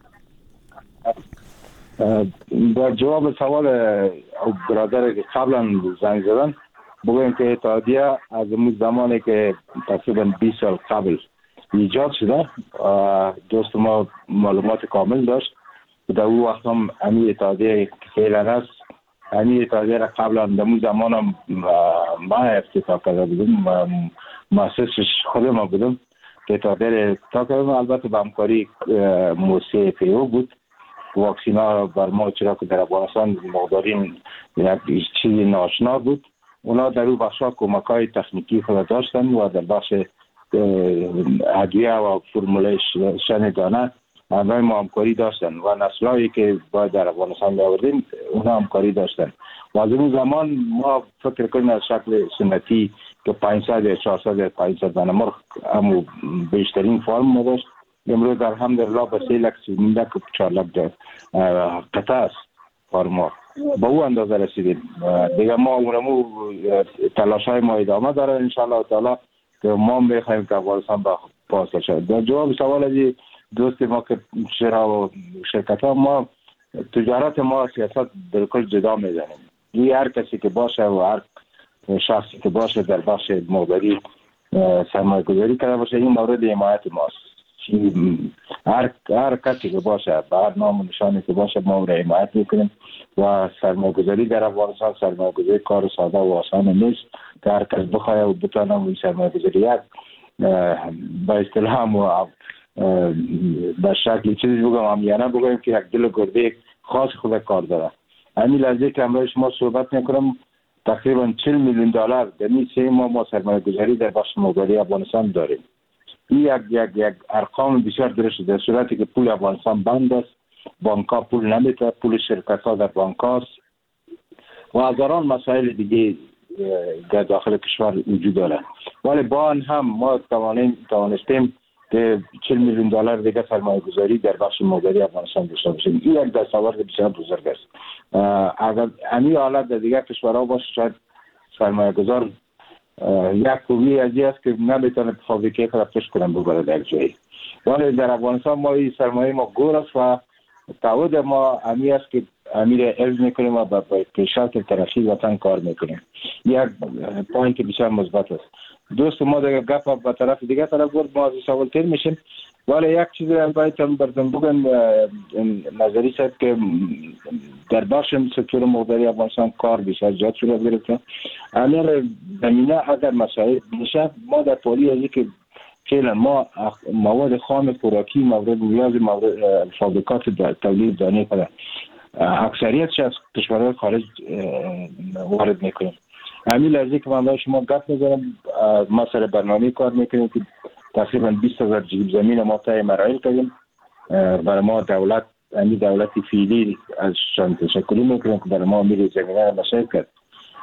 با جواب سوال برادر که قبلا زنگ زدن بگویم که اتحادیه از اون زمانی که تقریبا 20 سال قبل ایجاد شده، دوست ما معلومات کامل داشت. در اون وقت هم امی اتحادیه که فعلا هست، امی اتحادیه را قبلا در اون زمان هم ما افتتاح کرده بودیم، مؤسسش خود ما بودم که اتحادیه را افتتاح کردم. البته به همکاری موسیقی پیو بود. واکسین ها بر ما چرا که در افغانستان مقدارین یک چیزی ناشنا بود، اونا در اون بخش ها کمک های تکنیکی خود داشتن و در بخش ادویه و فرمولیشن دانه همراه ما همکاری داشتن و نسلایی که باید در افغانستان بیاوردیم اونا همکاری داشتن. و از اون زمان ما فکر کنیم از شکل سنتی که 500 یا 400 یا 500 دانه مرغ همو بیشترین فرم ما داشت. امروز در الحمدلله به 3 لک 4 لک قطعه است فرما با او اندازه رسیدیم. دیگه ما اونمو تلاش های ما ادامه داره انشاءالله تعالی که ما میخوایم که افغانستان با پاسدار شد. در جواب سوال از دوست ما که چرا و شرکت ها، ما تجارت ما سیاست بالکل جدا میزنیم. این هر کسی که باشه و هر شخصی که باشه در بخش مقداری سرمایه گذاری کرده باشه این مورد حمایت ماست. هر کسی که باشه به هر نام و نشانی که باشه ما را حمایت میکنیم و سرمایه گذاری در افغانستان سرمایه گذاری کار ساده و آسان نیست که هر کس بخواه و بتانه این سرمایه گذاری به اصطلاح و به شکل چیزی بگم همیانه بگویم که یک دل و گرده خاص خود کار داره. همین لحظه که امروز شما صحبت میکنم تقریبا 40 میلیون دلار در این 3 ماه ما سرمایه گذاری در بخش مقداری افغانستان داریم. این یک ارقام بسیار درست در صورتی که پول افغانستان بند است، بانک ها پول نمیده، پول شرکت ها در بانک هاست و هزاران مسائل دیگه در داخل کشور وجود داره. ولی با آن هم ما توانستیم که 40 میلیون دلار دیگه سرمایه گذاری در بخش مقداری افغانستان داشته باشیم. این یک دستاورد بسیار بزرگ است. اگر همین حالت در دیگر کشورها باشه شاید سرمایه گذار یک خوبی از این است که نمیتونه فابریکه خود پشت کنن ببره در جایی. ولی در افغانستان ما این سرمایه ما گور است و تعهد ما همین است که امیر عرض میکنیم و به پیشرفت ترقی وطن کار میکنیم. یک پوینت بسیار مثبت است. دوست ما دیگه گپ به طرف دیگه طرف برد، ما از سوال تیر میشیم. ولی یک چیز البته بردم بگم نظری است که در بخش سکتور مقداری افغانستان کار بسیار زیاد صورت گرفته. امیر زمینه اگر مسائل میشه ما در پالی ازی که فعلا ما مواد خام خوراکی مورد نیاز مورد فابریکات تولید دانه کنه اکثریتش از کشورهای خارج وارد میکنیم. همین لحظه که من شما گپ میزنم ما سر برنامه کار میکنیم که تقریبا 20,000 جیب زمین ما تای مراحل کردیم. برای ما دولت دولتی فعلی از شان تشکلی میکنیم که برای ما میره زمینه را مساعد کرد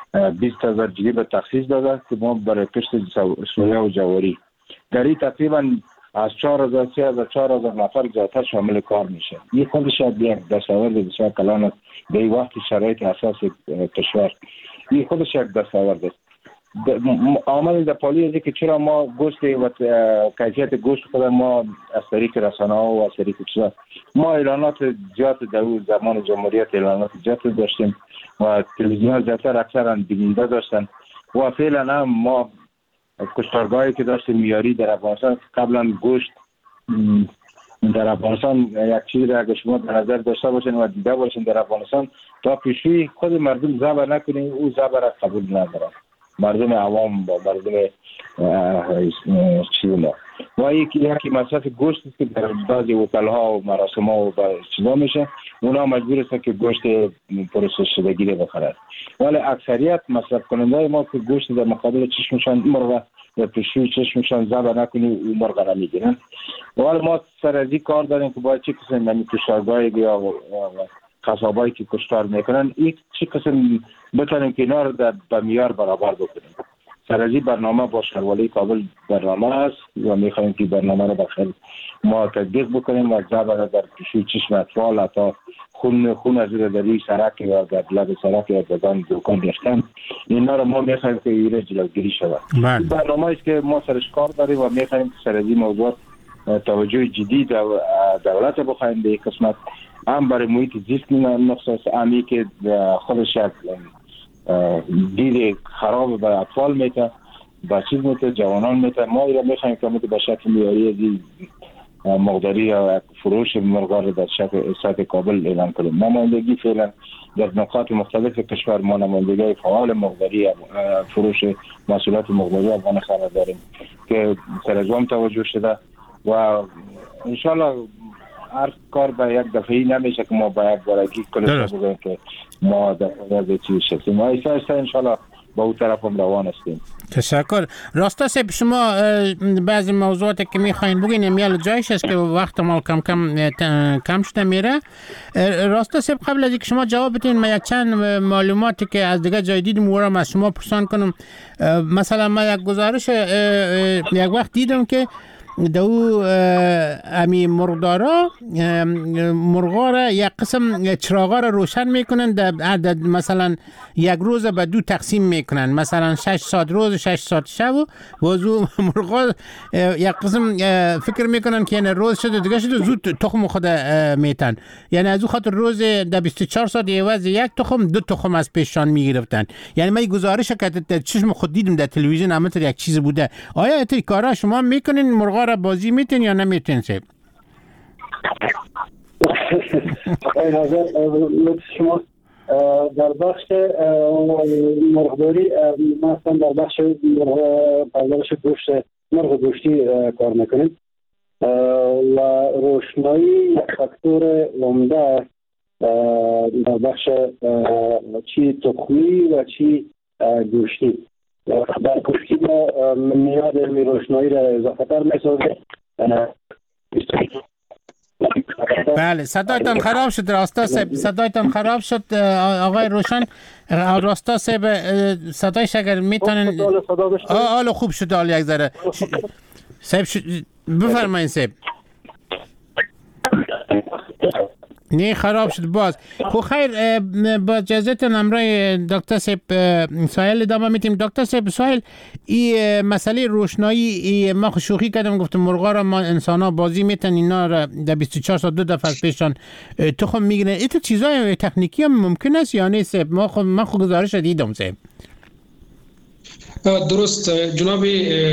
20,000 جریب تخصیص داده که ما برای کشت سویا و جواری در این تقریبا از 4,000 3,000 4,000 نفر زیادتر شامل کار میشه. این خودش یک دستاورد بسیار کلان است به این وقت شرایط اساس کشور. این خودش یک دستاورد است. عامل در پالی است که چرا ما گوشت و کیفیت گوشت خود ما از طریق رسانه ها و از طریق چیزا ما اعلانات زیاد در زمان جمهوریت اعلانات زیاد داشتیم و تلویزیون زیادتر اکثرا بیننده داشتن و فعلا هم ما کشتارگاهی که داشتیم میاری در افغانستان قبلا گوشت در افغانستان یک چیزی را اگر شما در نظر داشته باشین و دیده باشین در افغانستان تا پیشوی خود مردم ذبح نکنین او ذبح را قبول ندارن مردم عوام با مردم چیز ما و یکی مصرف گوشت است که در بعضی هتل‌ها و مراسم‌ها و چیزا میشه اونا مجبور هستن که گوشت پروسس شدگی رو بخرن ولی اکثریت مصرف کننده ما که گوشت در مقابل چشمشان مرغ یا پیشوی چشمشان ذبح نکنی او مرغ را میگیرن ولی ما سر از این کار داریم که باید چه قسم یعنی کشتارگاهی یا قصابایی که کشتار میکنن این چه قسم بتونیم که اینا رو در معیار برابر بکنیم. سر از این برنامه با شهروانی کابل برنامه است و میخوایم که برنامه رو بخیر ما تطبیق بکنیم و ذبح را در پیشوی چشم اطفال حتی خون از در روی سرک یا در لب سرک یا در دکان ریختن اینا رو ما میخوایم که ایره جلوگیری شود. برنامه است که ما سرش کار داریم و میخوایم که سر از این موضوع توجه جدی دولت بخوایم به این قسمت هم برای محیط زیست مخصوص امی که خودش دید خراب به اطفال میته به چیز میته جوانان میته ما ایره میخوایم که به شکل میاری از مقداری یا فروش مرغا رو در سطح کابل اعلان کنیم. نمایندگی فعلا در نقاط مختلف کشور ما نمایندگی فعال مقداری فروش محصولات مقداری افغان خانه داریم که سرزوام توجه شده و انشالله هر کار به یک دفعی نمیشه که ما باید برای کلش بگویم که ما در چیز شدیم ما ایسا انشالله با اون طرف هم روان هستیم. تشکر. راستا صاحب شما بعضی موضوعاتی که میخواین بگین امیال جایش است که وقت ما کم شده میره. راستا صاحب قبل از اینکه شما جواب بدین ما یک چند معلوماتی که از دیگه جای دیدم اونم از شما پرسان کنم. مثلا ما یک گزارش یک وقت دیدم که دو امی مرغدارا مرغا را یک قسم چراغا را روشن میکنن در عدد مثلا یک روز به دو تقسیم میکنن مثلا 6 ساعت روز 6 ساعت شب و وضو مرغا یک قسم فکر میکنن که یعنی روز شده دیگه شده زود تخم خود میتن یعنی از او خاطر روز در 24 ساعت عوض یک تخم دو تخم از پیششان میگرفتن. یعنی من گزارش که چشم خود دیدم در تلویزیون همینطور یک چیز بوده. آیا این کارا شما میکنین مرغا را بازی میتین یا نمیتین صاحب؟ آقای حاضر شما در بخش مرغداری مثلا در بخش پرورش گوشت مرغ گوشتی کار میکنیم و روشنایی یک فاکتور عمده در بخش چی تخمی و چی گوشتی. در گوشتی ما میاد روشنایی را اضافه تر میسازه. بله صدایتان خراب شد راستا صاحب صدایتان خراب شد آقای روشن. راستا صاحب صدایش اگر میتونن آلو خوب شد آل یک ذره صاحب بفرمایید صاحب. نه خراب شد باز. خب خیر با اجازهتون امرای دکتر صاحب سوال ادامه میتیم. دکتر صاحب سوال این مسئله روشنایی ما شوخی کردم گفتم مرغا را ما انسان ها بازی میتن اینا را در 24 ساعت دو دفعه پیشان تخم میگیرن. این تو چیزای تکنیکی هم ممکن است یا نه صاحب؟ من خود گزارش دیدم صاحب. درست جناب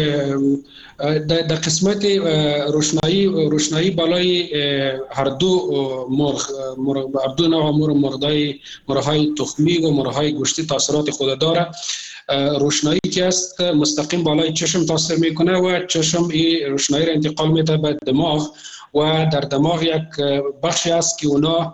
در قسمت روشنایی بالای هر دو دو نوع مرغ‌های تخمی و مرغ‌های گوشتی تاثیرات خود داره. روشنایی که است مستقیم بالای چشم تاثیر میکنه و چشم این روشنایی را انتقال میده به دماغ و در دماغ یک بخشی است که اونا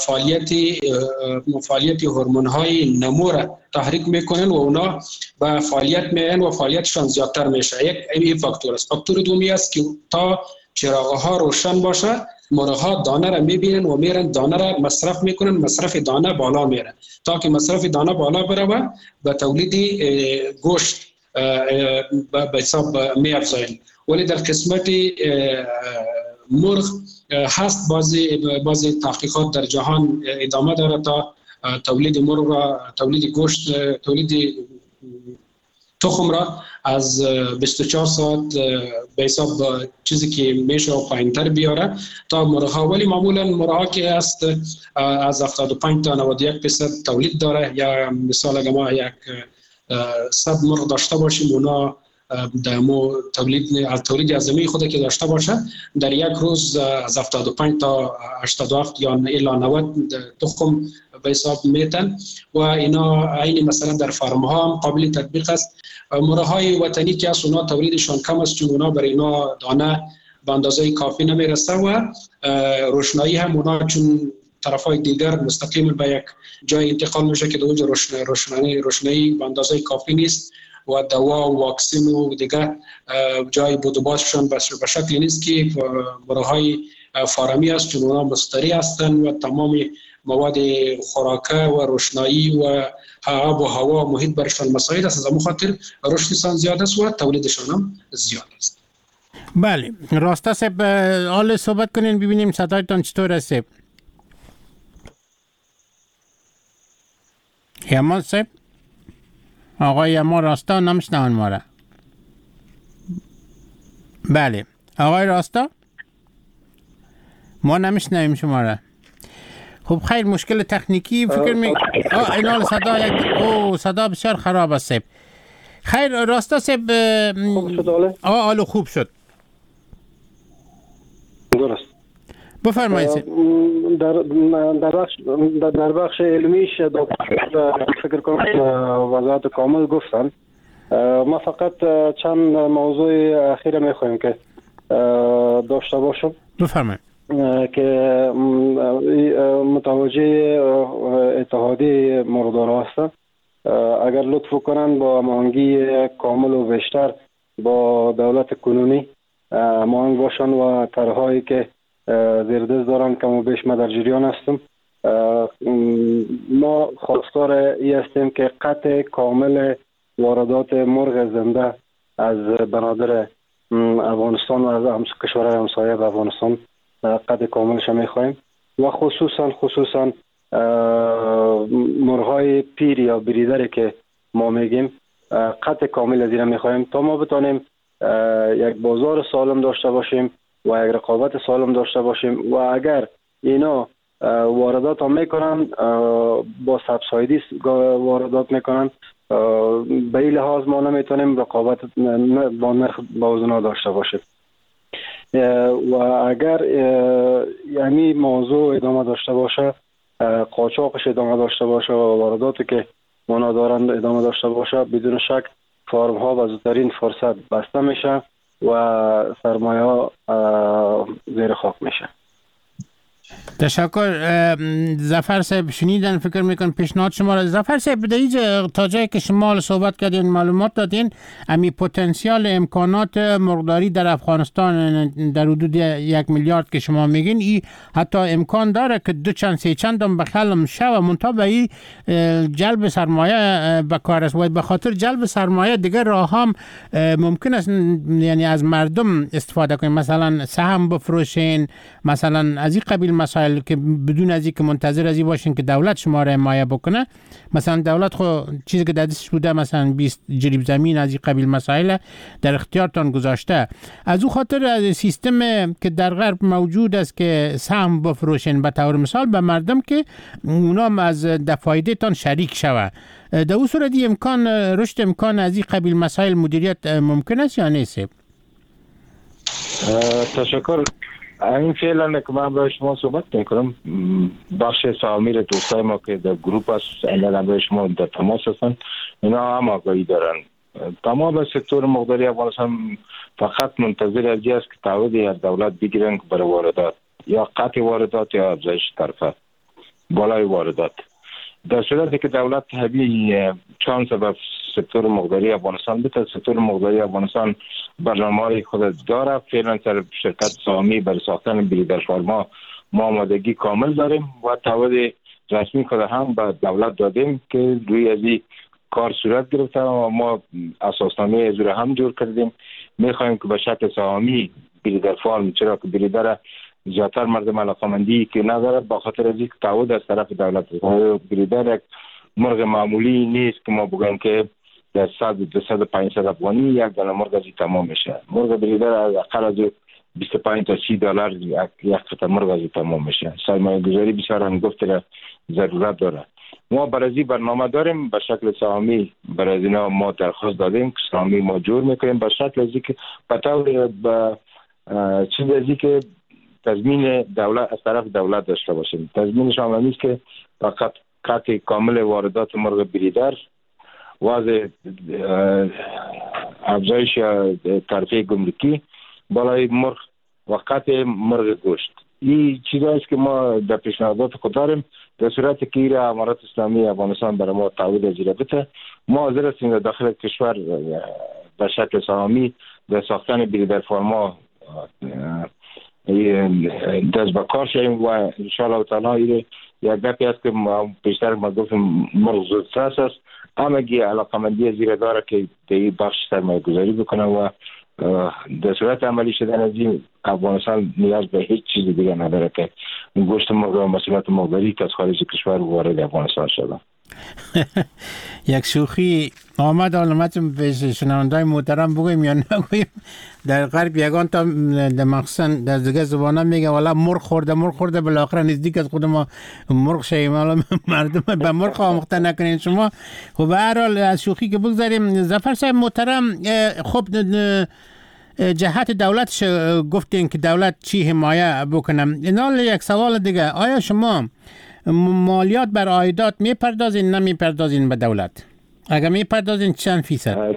فعالیت هورمون‌های نمو را تحریک میکنن و اونا به فعالیت میان و فعالیتشان زیادتر میشه. یک این فاکتور است. فاکتور دومی است که تا چراغ‌ها روشن باشه، مرغ‌ها دانه را میبینن و میرن دانه را مصرف میکنن، مصرف دانه بالا میره تا که مصرف دانه بالا بره و تولید گوشت به حساب میافزاین. ولی در قسمت مرغ هست بعضی تحقیقات در جهان ادامه داره تا تولید مرغ را، تولید گوشت، تولید تخم را از 24 ساعت به حساب چیزی که میشه پایین‌تر بیاره تا مرغ‌ها. ولی معمولا مرغ‌ها که است از 75 تا 91% تولید داره. یا مثال اگه ما یک 100 مرغ داشته باشیم، اونا دمو تولید عظیمی خود که داشته باشه در یک روز از 75 تا 87 یا الی 90 تخم به حساب میتن و اینا عین مثلا در فارم ها هم قابل تطبیق است. مرغ‌های وطنی که از اونا تولیدشان کم است چون اونا برای اینا دانه به اندازه کافی نمیرسه و روشنایی هم اونا چون طرفای دیگر مستقیم به یک جای انتقال میشه که دوجه روشنایی به اندازه کافی نیست و دوا و واکسین و دیگر جای بود و بازشان به شکلی نیست که مرغ‌های فارمی است چون اونا مستری هستند و تمام مواد خوراکه و روشنایی و آب و هوا و محیط برشان مساعد است. از همون خاطر رشدشان زیاد است و تولیدشان هم زیاد است. بله راستا صاحب حال صحبت کنین ببینیم صدایتان چطور است. یمان صاحب آقای ما راستا نمیشنون ما را. بله آقای راستا ما نمیشنویم شما را. خب خیر مشکل تکنیکی فکر می اینال صدا بسیار خراب است. خیر راستا صاحب خوب شد حاله؟ حالا خوب شد. درست بفرمایید. در بخش علمیش فکر کنم وضاحت کامل گفتن. ما فقط چند موضوع اخیر میخوایم که داشته باشم. بفرمایید. که متوجه اتحادیه مرغدارها هستن. اگر لطف کنن با هماهنگی کامل و بیشتر با دولت کنونی هماهنگ باشن و طرحهایی که زیردست دارن کم و بیش ما در جریان هستم. ما خواستار ای هستیم که قطع کامل واردات مرغ زنده از بنادر افغانستان و از کشورهای همسایه به افغانستان قطع کاملش میخوایم و خصوصا مرغ‌های پیر یا بریدری که ما میگیم قطع کامل از این میخوایم تا ما بتانیم یک بازار سالم داشته باشیم و یک رقابت سالم داشته باشیم. و اگر اینا واردات هم میکنن با سبسایدی واردات میکنن به این لحاظ ما نمیتونیم رقابت با نرخ بازنا داشته باشیم. و اگر یعنی موضوع ادامه داشته باشه، قاچاقش ادامه داشته باشه و وارداتی که اونا دارن ادامه داشته باشه، بدون شک فارم ها و زودترین فرصت بسته میشه و سرمایه ها زیر خاک میشه. تشکر. ظفر صاحب شنیدن فکر میکن پیشنهاد شما را. ظفر صاحب بدهید تا جایی که شما صحبت کردین معلومات دادین امی پتانسیال امکانات مرغداری در افغانستان در حدود 1 میلیارد که شما میگین ای حتی امکان داره که 2 چند 3 چند هم بخلم شوه منتها به ای جلب سرمایه به کار است و به خاطر جلب سرمایه دیگر راه هم ممکن است یعنی از مردم استفاده کنین، مثلا سهم بفروشین، مثلا از این قبیل مسائل که بدون از اینکه منتظر از این باشین که دولت شما را حمایت بکنه. مثلا دولت خو چیزی که دستش بوده مثلا 20 جریب زمین از این قبیل مسائل در اختیارتان گذاشته. از او خاطر از سیستم که در غرب موجود است که سهم بفروشین به طور مثال به مردم که اونا از فایده تان شریک شوه، در اون صورت امکان رشد امکان از این قبیل مسائل مدیریت ممکن است یا نیست؟ تشکر. این فعلا که من با شما صحبت میکنم بخش سهامی دوستای ما که در گروپ هست اینا با شما در تماس هستن، اینا هم آگاهی دارن. تمام سکتور مرغداری افغانستان فقط منتظر از است که تعهدی از دولت بگیرن برای واردات یا قطع واردات یا افزایش طرفه بالای واردات. در صورتی که دولت همین چانس و سکتور مقداری افغانستان بده. سکتور مقداری افغانستان برنامه‌های خود داره. فعلا سر شرکت سهامی برای ساختن بریدر فارما ما آمادگی کامل داریم و تعهد رسمی خود هم به دولت دادیم که روی از این کار صورت گرفته و ما اساسنامه از رو هم جور کردیم. میخوایم که به شکل سهامی بریدر فارم، چرا که بریدر زیادتر مردم علاقمندی که نداره، با خاطر از اینکه تعهد از طرف دولت بریدر یک مرغ معمولی نیست که ما بگیم که در 100 200 500 افغانی یک دانه مرغ از تمام میشه. مرغ بریدر از اقل از 25 تا 30 دلار یک قطعه مرغ از تمام میشه. سرمایه گذاری بسیار هم گفت ضرورت داره. ما برای برنامه داریم به شکل سهامی. برای اینا ما درخواست دادیم که سهامی ما جور میکنیم به شکل از که به طور چیز از که تضمین دولت از طرف دولت داشته باشیم. تضمینش هم نیست که فقط قطع کامل واردات مرغ بریدر، وضع افزایش تعرفه گمرکی بالای مرغ و قطع مرغ گوشت. این چیزایی است که ما در پیشنهادات خود داریم. در صورتی که ایره امارات اسلامی افغانستان برای ما تعهد از ایره بده، ما حاضر هستیم در داخل کشور به شکل سهامی در ساختن بریدر فارما دست به کار شویم و ان شاء الله تعالی ایره یک گپی است که بیشتر ما گفتیم مرغ زودرس است. همگی علاقمندی زیره داره که در این بخش سرمایه گذاری بکنه و در صورت عملی شدن از این افغانستان نیاز به هیچ چیز دیگه نداره که گوشت مرغ و محصولات مرغداری که از خارج کشور وارد افغانستان شده. یک شوخی آمد علامتون به شنوندای محترم بگویم یا نگویم. در غرب یگان تا در مخصوصا در دیگه زبانه میگه والا مرغ خورده بالاخره نزدیک از خود ما مرغ شویم. حالا مردم به مرغ آموخته نکنین شما. خب به هر حال از شوخی که بگذاریم، ظفر صاحب محترم، خب جهت دولت گفتین که دولت چی حمایه بکنم. اینا یک سوال دیگه، آیا شما مالیات بر عایدات میپردازین نمیپردازین به دولت؟ اگر میپردازین چند فیصد؟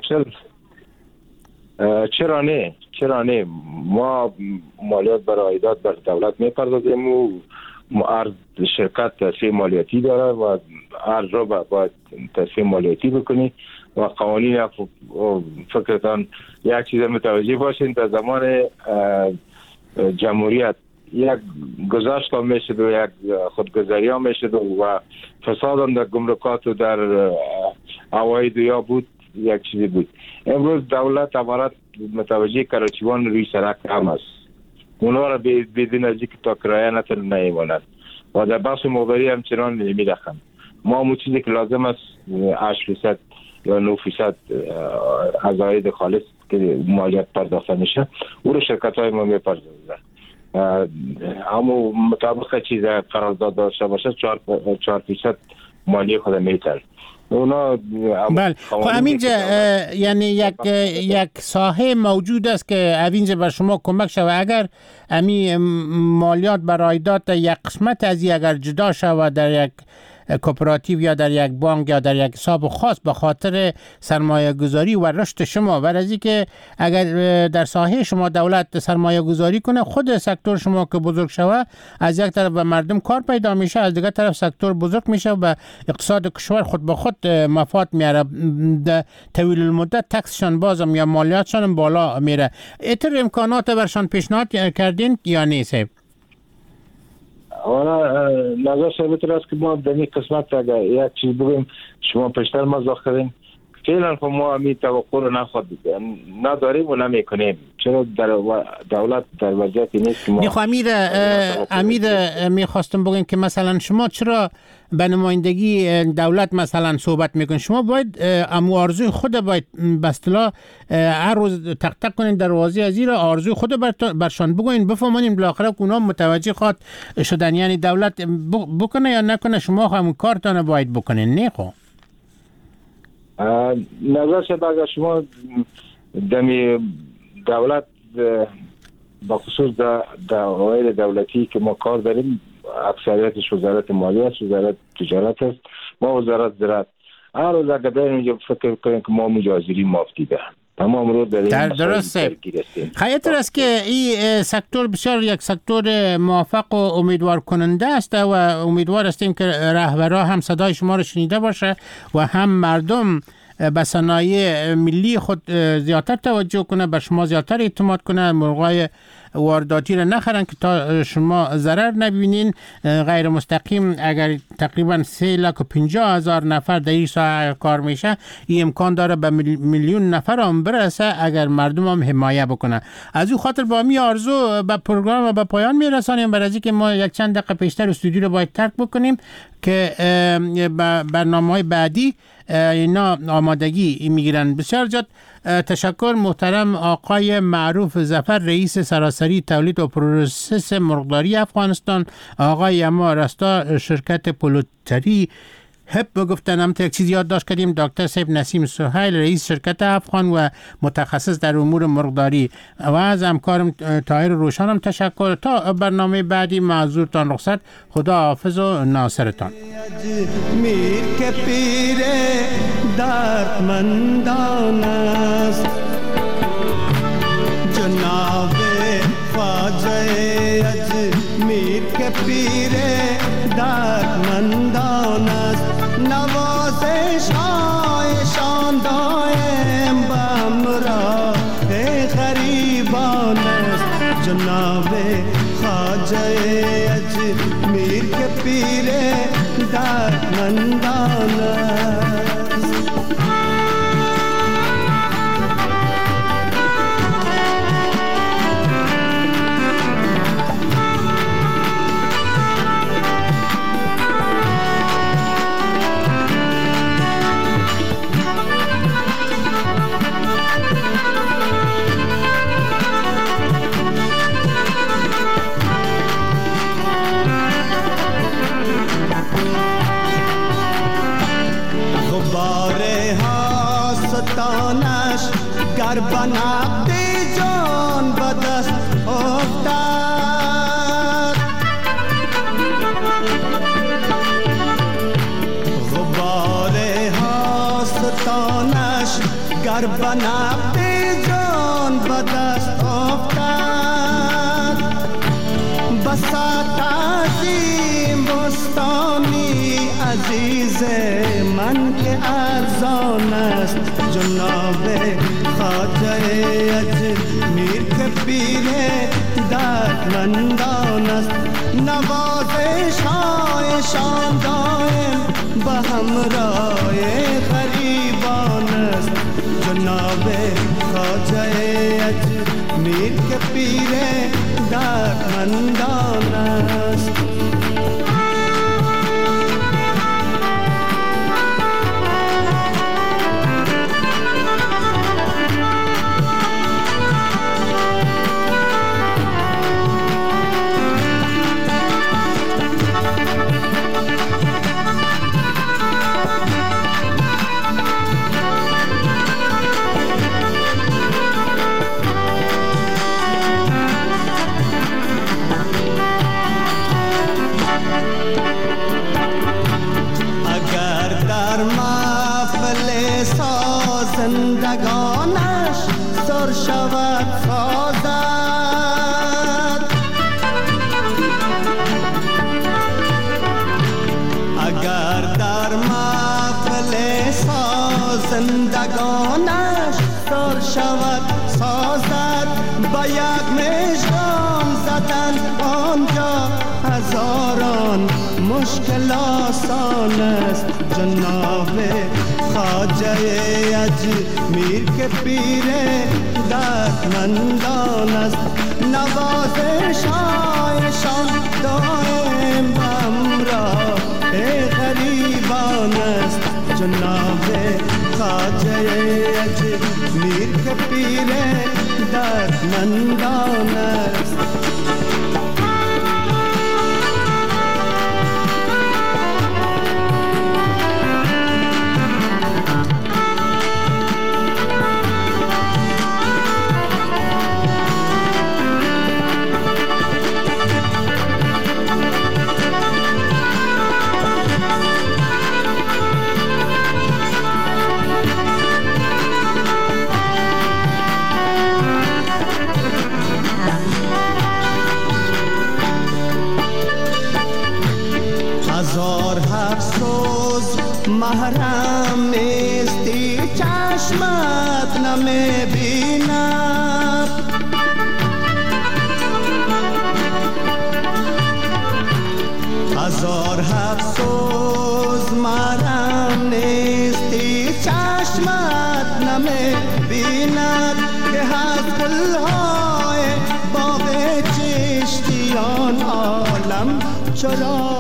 چرا نه ما مالیات بر عایدات بر دولت میپردازیم و هر شرکت تصفیه مالیاتی داره و هر رو باید تصفیه مالیاتی بکنی و قوانین فکرتان یک چیز متوجه باشین. در زمان جمهوریت یک گذاشت ها میشد و یک خودگذاری ها میشد و فساد هم در گمرکات و در عواید یا بود، یک چیزی بود. امروز دولت امارات متوجه کراچیوان روی سرک هم است. اونا را بدون از اینکه تا کرایه نتون نیماند و در بخش مقداری همچنان نمیدخن. ما همون چیزی که لازم است 8% یا 9% از عاید خالص که مالیات پرداخته میشه او رو شرکت های ما میپردازن. اما مطابق چیز قرارداد داشته باشه 4% مالی خود میتر اونا. بله خب همینجا یعنی یک ساحه موجود است که همینجا بر شما کمک شود. اگر امی مالیات بر عایدات یک قسمت از اگر جدا شود در یک کوپراتیو یا در یک بانک یا در یک حساب خاص به خاطر سرمایه گذاری و رشد شما، ورزی که اگر در ساحه شما دولت سرمایه گذاری کنه، خود سکتور شما که بزرگ شود، از یک طرف به مردم کار پیدا میشه، از دیگر طرف سکتور بزرگ میشه و به اقتصاد کشور خود به خود مفاد میاره. طویل المدت تکسشان بازم یا مالیاتشان بالا میره. ایتر امکانات برشان پیشنهاد کردین یا نیست؟ والا نظر ثابت است که ما در این قسمت اگر یک چیز بگیم شما پیشتر مزاق کردین، فعلا خب ما همین توقع رو نداریم و نمیکنیم. چرا دولت در وضعیتی نیست که ما امیر میخواستم بگم که مثلا شما چرا به نمایندگی دولت مثلا صحبت میکنین؟ شما باید آرزوی خود باید به اصطلاح هر روز تق تق کنین دروازه از زیر آرزوی خود برشان بگوین، بفهمونین بالاخره که اونا متوجه خواد شدن. یعنی دولت بکنه یا نکنه شما هم کارتان باید بکنین. نه خب نظر شد اگر شما دمی دولت با خصوص در عواید دولتی که ما کار داریم، اکثریتش وزارت مالیه است، وزارت تجارت است، ما وزارت زراعت. هر روز اگر داریم اینجا فکر کنیم که ما مجازری مافتی ده تمام رو در درسته. خیلی است که این سکتور بسیار یک سکتور موفق و امیدوار کننده است و امیدوار هستیم که رهبران هم صدای شما رو شنیده باشه و هم مردم به صنایع ملی خود زیادتر توجه کنه، به شما زیادتر اعتماد کنه، مرغای وارداتی را نخرن که تا شما ضرر نبینین. غیر مستقیم اگر تقریبا 350,000 نفر در این ساحه کار میشه، این امکان داره به میلیون نفر هم برسه اگر مردم هم حمایه بکنه. از این خاطر با می آرزو به پروگرام و به پایان میرسانیم، برای اینکه ما یک چند دقیقه پیشتر استودیو رو باید ترک بکنیم که برنامه‌های بعدی اینا آمادگی میگیرن. بسیار زیاد تشکر محترم آقای معروف ظفر، رئیس سراسری تولید و پروسس مرغداری افغانستان. آقای اما راستا شرکت پلوتری حب گفتن. هم یک چیز یاد داشت کردیم. دکتر صاحب نسیم سهیل، رئیس شرکت افغان و متخصص در امور مرغداری و از همکارم طاهر روشنم تشکر. تا برنامه بعدی معذورتان رخصت. خدا حافظ و ناصرتان. میر که پیر دردمندان است، جناب خواجه اجمیر که پیر دردمندان است، نوازش هایشان دائم به همراه غریبان است. جناب خواجه اجمیر که پیر دردمندان است. گر بنقد جان به دست افتد، غبار هاستانش گر بنقد جان به دست افتد، بساط عظیم بستانی عزیز من که ارزان است. جناب خواجه اجمیر که پیر دردمندان است، نوازش هایشان دائم به همراه غریبان است. جناب خواجه اجمیر که پیر دردمندان است. زندگانش سر شود سازد، اگر در محفل زندگانش سر شود سازد، با یک مژگان زدن آنجا هزاران مشکل آسان است. جناب خواجه اجمیر که پیر دردمندان است، نوازش هایشان دائم به همراه غریبان است. جناب خواجه اجمیر که پیر دردمندان است. محرم نیستی چشمت نمیبیند. هزار افسوس محرم نیستی چشمت نمیبیند که از گلهای باغ چشتیان عالم چرا